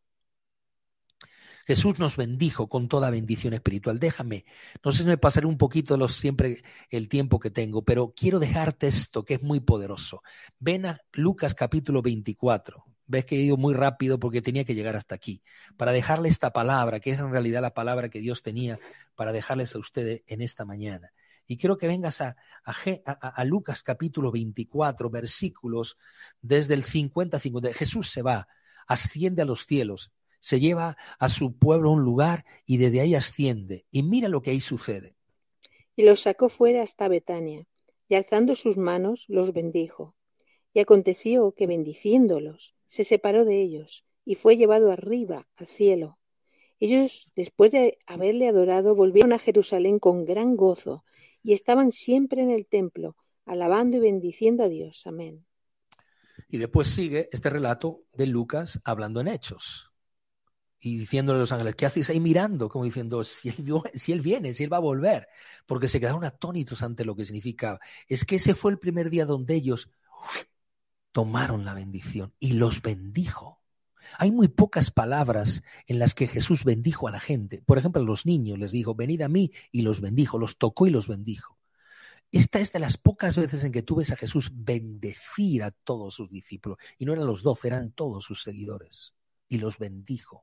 Jesús nos bendijo con toda bendición espiritual. Déjame, no sé si me pasaré un poquito siempre el tiempo que tengo, pero quiero dejarte esto que es muy poderoso. Ven a Lucas capítulo 24. Ves que he ido muy rápido porque tenía que llegar hasta aquí, para dejarle esta palabra, que es en realidad la palabra que Dios tenía para dejarles a ustedes en esta mañana. Y quiero que vengas a Lucas capítulo 24, versículos desde el 50 a 50. Jesús se va, asciende a los cielos, se lleva a su pueblo a un lugar y desde ahí asciende. Y mira lo que ahí sucede. Y los sacó fuera hasta Betania, y alzando sus manos los bendijo. Y aconteció que bendiciéndolos, se separó de ellos, y fue llevado arriba al cielo. Ellos, después de haberle adorado, volvieron a Jerusalén con gran gozo, y estaban siempre en el templo, alabando y bendiciendo a Dios. Amén. Y después sigue este relato de Lucas hablando en Hechos y diciéndole a los ángeles, ¿qué hacéis ahí mirando? Como diciendo, si él viene, si él va a volver, porque se quedaron atónitos ante lo que significaba. Es que ese fue el primer día donde ellos tomaron la bendición y los bendijo. Hay muy pocas palabras en las que Jesús bendijo a la gente. Por ejemplo, a los niños les dijo, venid a mí, y los bendijo, los tocó y los bendijo. Esta es de las pocas veces en que tú ves a Jesús bendecir a todos sus discípulos. Y no eran los 12, eran todos sus seguidores. Y los bendijo.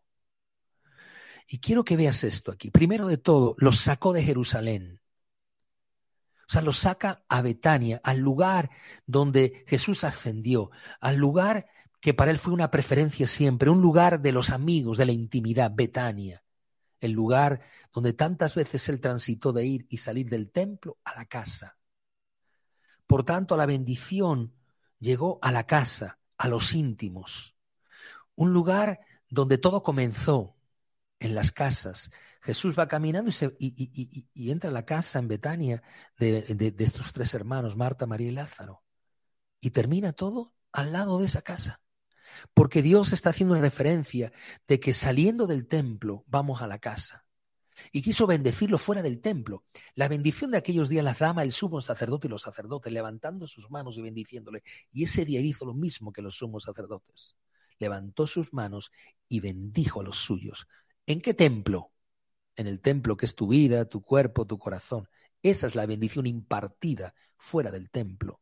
Y quiero que veas esto aquí. Primero de todo, los sacó de Jerusalén. O sea, los saca a Betania, al lugar donde Jesús ascendió, al lugar que para él fue una preferencia siempre, un lugar de los amigos, de la intimidad, Betania. El lugar donde tantas veces él transitó de ir y salir del templo a la casa. Por tanto, la bendición llegó a la casa, a los íntimos. Un lugar donde todo comenzó, en las casas. Jesús va caminando y entra a la casa en Betania de estos tres hermanos, Marta, María y Lázaro. Y termina todo al lado de esa casa. Porque Dios está haciendo una referencia de que saliendo del templo vamos a la casa. Y quiso bendecirlo fuera del templo. La bendición de aquellos días la daba el sumo sacerdote y los sacerdotes, levantando sus manos y bendiciéndole. Y ese día hizo lo mismo que los sumos sacerdotes. Levantó sus manos y bendijo a los suyos. ¿En qué templo? En el templo que es tu vida, tu cuerpo, tu corazón. Esa es la bendición impartida fuera del templo.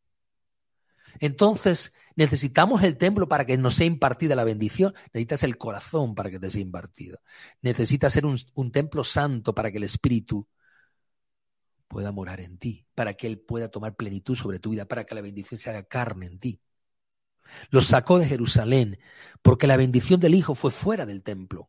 Entonces, necesitamos el templo para que nos sea impartida la bendición. Necesitas el corazón para que te sea impartido. Necesitas ser un templo santo para que el Espíritu pueda morar en ti, para que Él pueda tomar plenitud sobre tu vida, para que la bendición se haga carne en ti. Los sacó de Jerusalén porque la bendición del Hijo fue fuera del templo.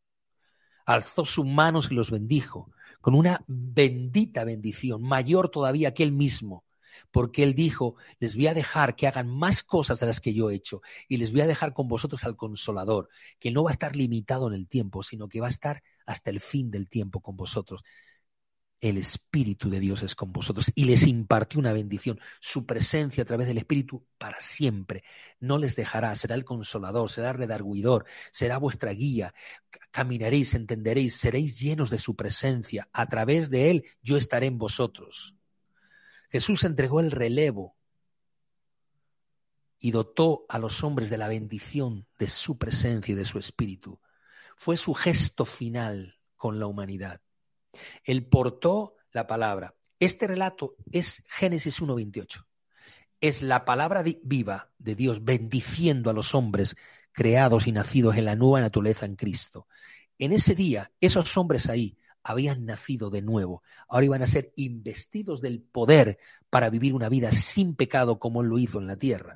Alzó sus manos y los bendijo con una bendita bendición, mayor todavía que él mismo, porque él dijo, les voy a dejar que hagan más cosas de las que yo he hecho y les voy a dejar con vosotros al Consolador, que no va a estar limitado en el tiempo, sino que va a estar hasta el fin del tiempo con vosotros. El Espíritu de Dios es con vosotros y les impartió una bendición, su presencia a través del Espíritu para siempre. No les dejará, será el Consolador, será el redarguidor, será vuestra guía. Caminaréis, entenderéis, seréis llenos de su presencia. A través de él yo estaré en vosotros. Jesús entregó el relevo y dotó a los hombres de la bendición de su presencia y de su espíritu. Fue su gesto final con la humanidad. Él portó la palabra. Este relato es Génesis 1:28. Es la palabra viva de Dios bendiciendo a los hombres creados y nacidos en la nueva naturaleza en Cristo. En ese día, esos hombres ahí habían nacido de nuevo. Ahora iban a ser investidos del poder para vivir una vida sin pecado como Él lo hizo en la tierra.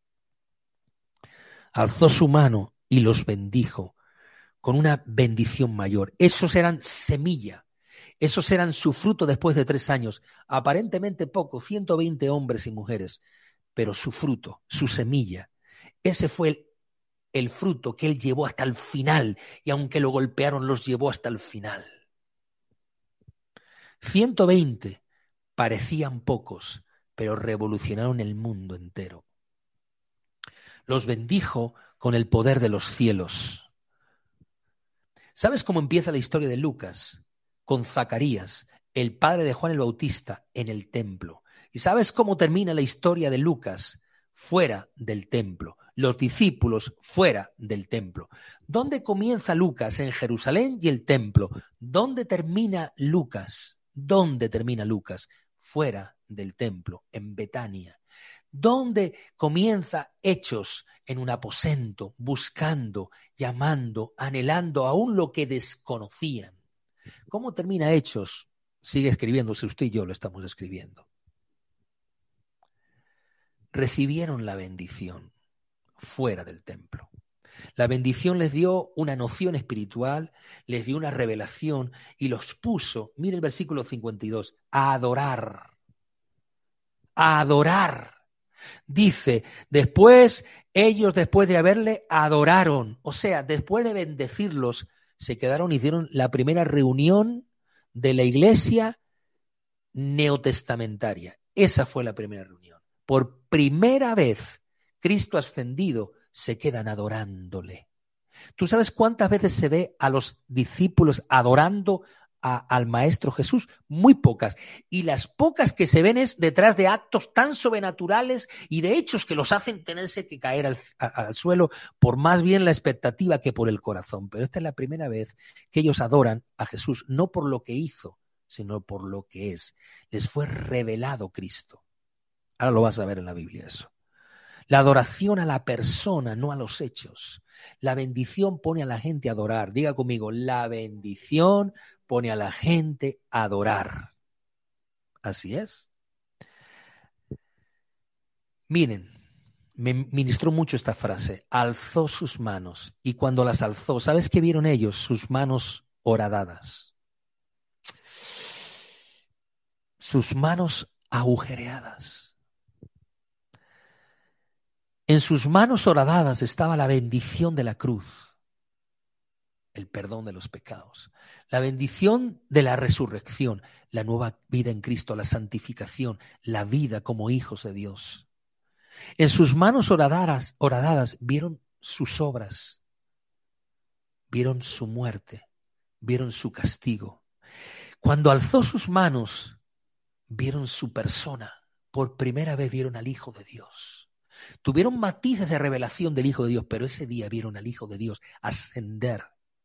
Alzó su mano y los bendijo con una bendición mayor. Esos eran semilla. Esos eran su fruto después de 3 años. Aparentemente poco, 120 hombres y mujeres, pero su fruto, su semilla, ese fue el fruto que Él llevó hasta el final, y aunque lo golpearon, los llevó hasta el final. 120 parecían pocos, pero revolucionaron el mundo entero. Los bendijo con el poder de los cielos. ¿Sabes cómo empieza la historia de Lucas? Con Zacarías, el padre de Juan el Bautista, en el templo. ¿Y sabes cómo termina la historia de Lucas? Fuera del templo. Los discípulos fuera del templo. ¿Dónde comienza Lucas? En Jerusalén y el templo. ¿Dónde termina Lucas? ¿Dónde termina Lucas? Fuera del templo, en Betania. ¿Dónde comienza Hechos? En un aposento, buscando, llamando, anhelando aún lo que desconocían. ¿Cómo termina Hechos? Sigue escribiéndose, usted y yo lo estamos escribiendo. Recibieron la bendición fuera del templo. La bendición les dio una noción espiritual, les dio una revelación y los puso, mire el versículo 52, a adorar. A adorar. Dice, ellos después de haberle adoraron, o sea, después de bendecirlos, se quedaron y hicieron la primera reunión de la iglesia neotestamentaria. Esa fue la primera reunión. Por primera vez, Cristo ascendido, se quedan adorándole. ¿Tú sabes cuántas veces se ve a los discípulos adorando al Maestro Jesús? Muy pocas. Y las pocas que se ven es detrás de actos tan sobrenaturales y de hechos que los hacen tenerse que caer al suelo por más bien la expectativa que por el corazón. Pero esta es la primera vez que ellos adoran a Jesús, no por lo que hizo, sino por lo que es. Les fue revelado Cristo. Ahora lo vas a ver en la Biblia eso. La adoración a la persona, no a los hechos. La bendición pone a la gente a adorar. Diga conmigo, la bendición pone a la gente a adorar. Así es. Miren, me ministró mucho esta frase. Alzó sus manos y cuando las alzó, ¿sabes qué vieron ellos? Sus manos horadadas. Sus manos agujereadas. En sus manos horadadas estaba la bendición de la cruz, el perdón de los pecados, la bendición de la resurrección, la nueva vida en Cristo, la santificación, la vida como hijos de Dios. En sus manos horadadas vieron sus obras, vieron su muerte, vieron su castigo. Cuando alzó sus manos, vieron su persona. Por primera vez vieron al Hijo de Dios. Tuvieron matices de revelación del Hijo de Dios, pero ese día vieron al Hijo de Dios ascender.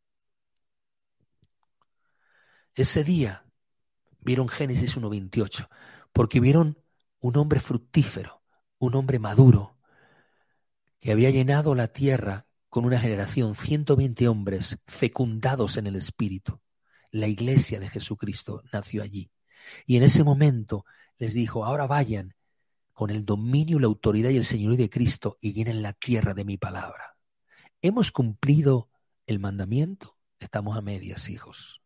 Ese día vieron Génesis 1:28, porque vieron un hombre fructífero, un hombre maduro, que había llenado la tierra con una generación, 120 hombres fecundados en el Espíritu. La iglesia de Jesucristo nació allí. Y en ese momento les dijo, ahora vayan con el dominio, la autoridad y el señorío de Cristo y llenen la tierra de mi palabra. ¿Hemos cumplido el mandamiento? Estamos a medias, hijos.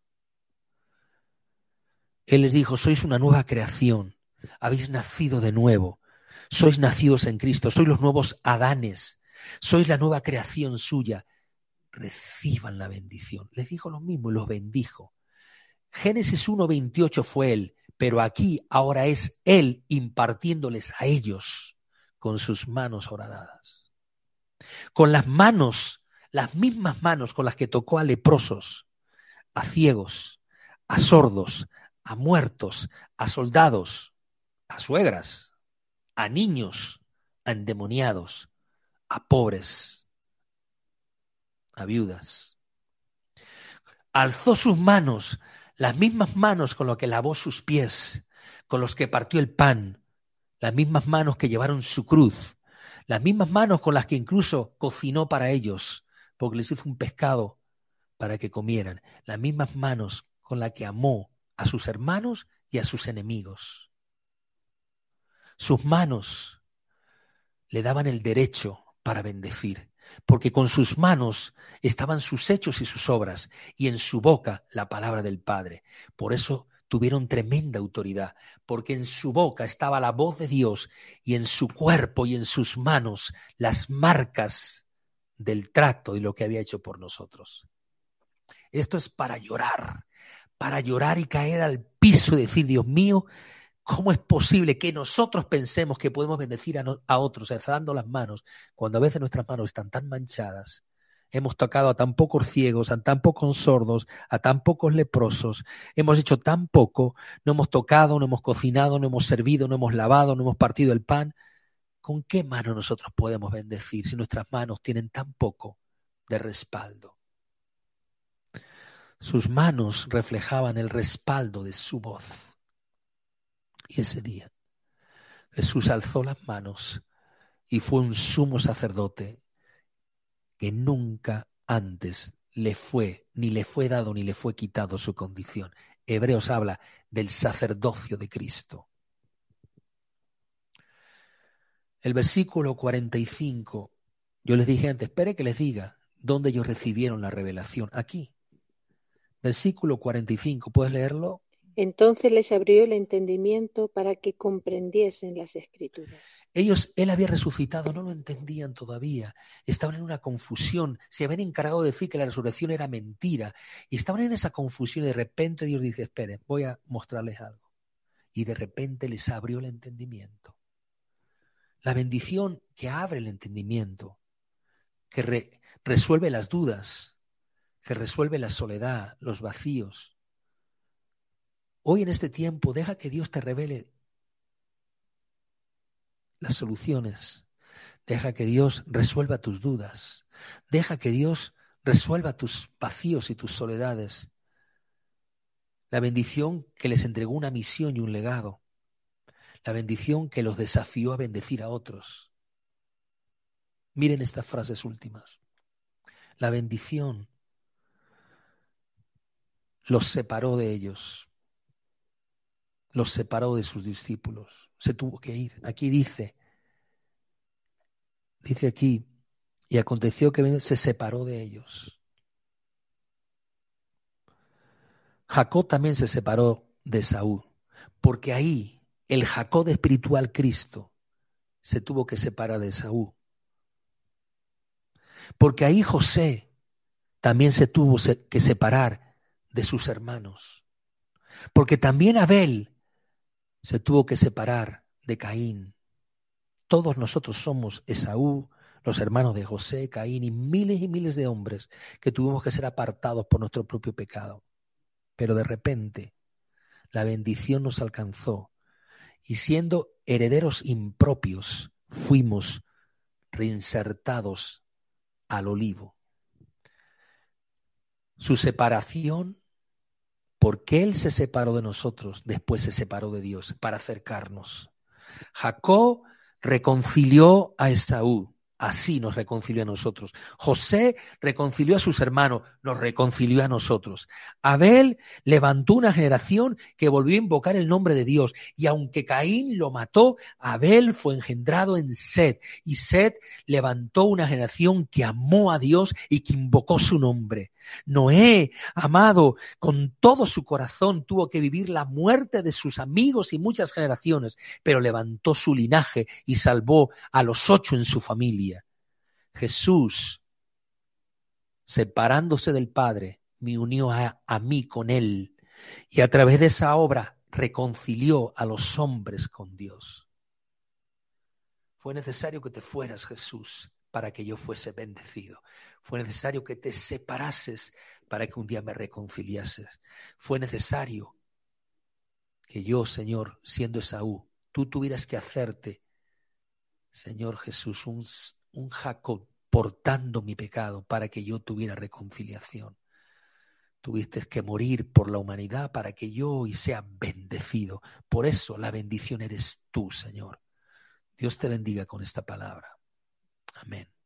Él les dijo, sois una nueva creación, habéis nacido de nuevo, sois nacidos en Cristo, sois los nuevos Adanes, sois la nueva creación suya. Reciban la bendición. Les dijo lo mismo y los bendijo. Génesis 1:28 fue él, pero aquí ahora es él impartiéndoles a ellos con sus manos horadadas. Con las manos, las mismas manos con las que tocó a leprosos, a ciegos, a sordos, a muertos, a soldados, a suegras, a niños, a endemoniados, a pobres, a viudas. Alzó sus manos, las mismas manos con las que lavó sus pies, con los que partió el pan, las mismas manos que llevaron su cruz, las mismas manos con las que incluso cocinó para ellos, porque les hizo un pescado para que comieran, las mismas manos con las que amó a sus hermanos y a sus enemigos. Sus manos le daban el derecho para bendecir, porque con sus manos estaban sus hechos y sus obras, y en su boca la palabra del Padre. Por eso tuvieron tremenda autoridad, porque en su boca estaba la voz de Dios, y en su cuerpo y en sus manos las marcas del trato y lo que había hecho por nosotros. Esto es para llorar y caer al piso y decir, Dios mío, ¿cómo es posible que nosotros pensemos que podemos bendecir a otros alzando las manos cuando a veces nuestras manos están tan manchadas? Hemos tocado a tan pocos ciegos, a tan pocos sordos, a tan pocos leprosos. Hemos hecho tan poco, no hemos tocado, no hemos cocinado, no hemos servido, no hemos lavado, no hemos partido el pan. ¿Con qué mano nosotros podemos bendecir si nuestras manos tienen tan poco de respaldo? Sus manos reflejaban el respaldo de su voz. Y ese día Jesús alzó las manos y fue un sumo sacerdote que nunca antes le fue dado ni le fue quitado su condición. Hebreos habla del sacerdocio de Cristo. El versículo 45, yo les dije antes, espere que les diga dónde ellos recibieron la revelación. Aquí, versículo 45, ¿puedes leerlo? Entonces les abrió el entendimiento para que comprendiesen las Escrituras. Él había resucitado, no lo entendían todavía, estaban en una confusión, se habían encargado de decir que la resurrección era mentira y estaban en esa confusión y de repente Dios dice, esperen, voy a mostrarles algo. Y de repente les abrió el entendimiento. La bendición que abre el entendimiento, que resuelve las dudas, que resuelve la soledad, los vacíos. Hoy en este tiempo deja que Dios te revele las soluciones. Deja que Dios resuelva tus dudas. Deja que Dios resuelva tus vacíos y tus soledades. La bendición que les entregó una misión y un legado. La bendición que los desafió a bendecir a otros. Miren estas frases últimas. La bendición los separó de ellos. Los separó de sus discípulos. Se tuvo que ir. Aquí dice aquí, y aconteció que se separó de ellos. Jacob también se separó de Esaú, porque ahí el Jacob espiritual Cristo se tuvo que separar de Esaú. Porque ahí José también se tuvo que separar de sus hermanos. Porque también Abel se tuvo que separar de Caín. Todos nosotros somos Esaú, los hermanos de José, Caín y miles de hombres que tuvimos que ser apartados por nuestro propio pecado. Pero de repente la bendición nos alcanzó y siendo herederos impropios fuimos reinsertados al olivo. Su separación, porque Él se separó de nosotros, después se separó de Dios para acercarnos. Jacob reconcilió a Esaú, así nos reconcilió a nosotros. José reconcilió a sus hermanos, nos reconcilió a nosotros. Abel levantó una generación que volvió a invocar el nombre de Dios, y aunque Caín lo mató, Abel fue engendrado en Set, y Set levantó una generación que amó a Dios y que invocó su nombre. Noé, amado, con todo su corazón tuvo que vivir la muerte de sus amigos y muchas generaciones, pero levantó su linaje y salvó a los 8 en su familia. Jesús, separándose del Padre, me unió a mí con Él, y a través de esa obra reconcilió a los hombres con Dios. Fue necesario que te fueras, Jesús, para que yo fuese bendecido. Fue necesario que te separases para que un día me reconciliases. Fue necesario que yo, Señor, siendo Esaú, tú tuvieras que hacerte Señor Jesús, un Jacob portando mi pecado para que yo tuviera reconciliación. Tuviste que morir por la humanidad para que yo hoy sea bendecido. Por eso la bendición eres tú, Señor. Dios te bendiga con esta palabra. Amén.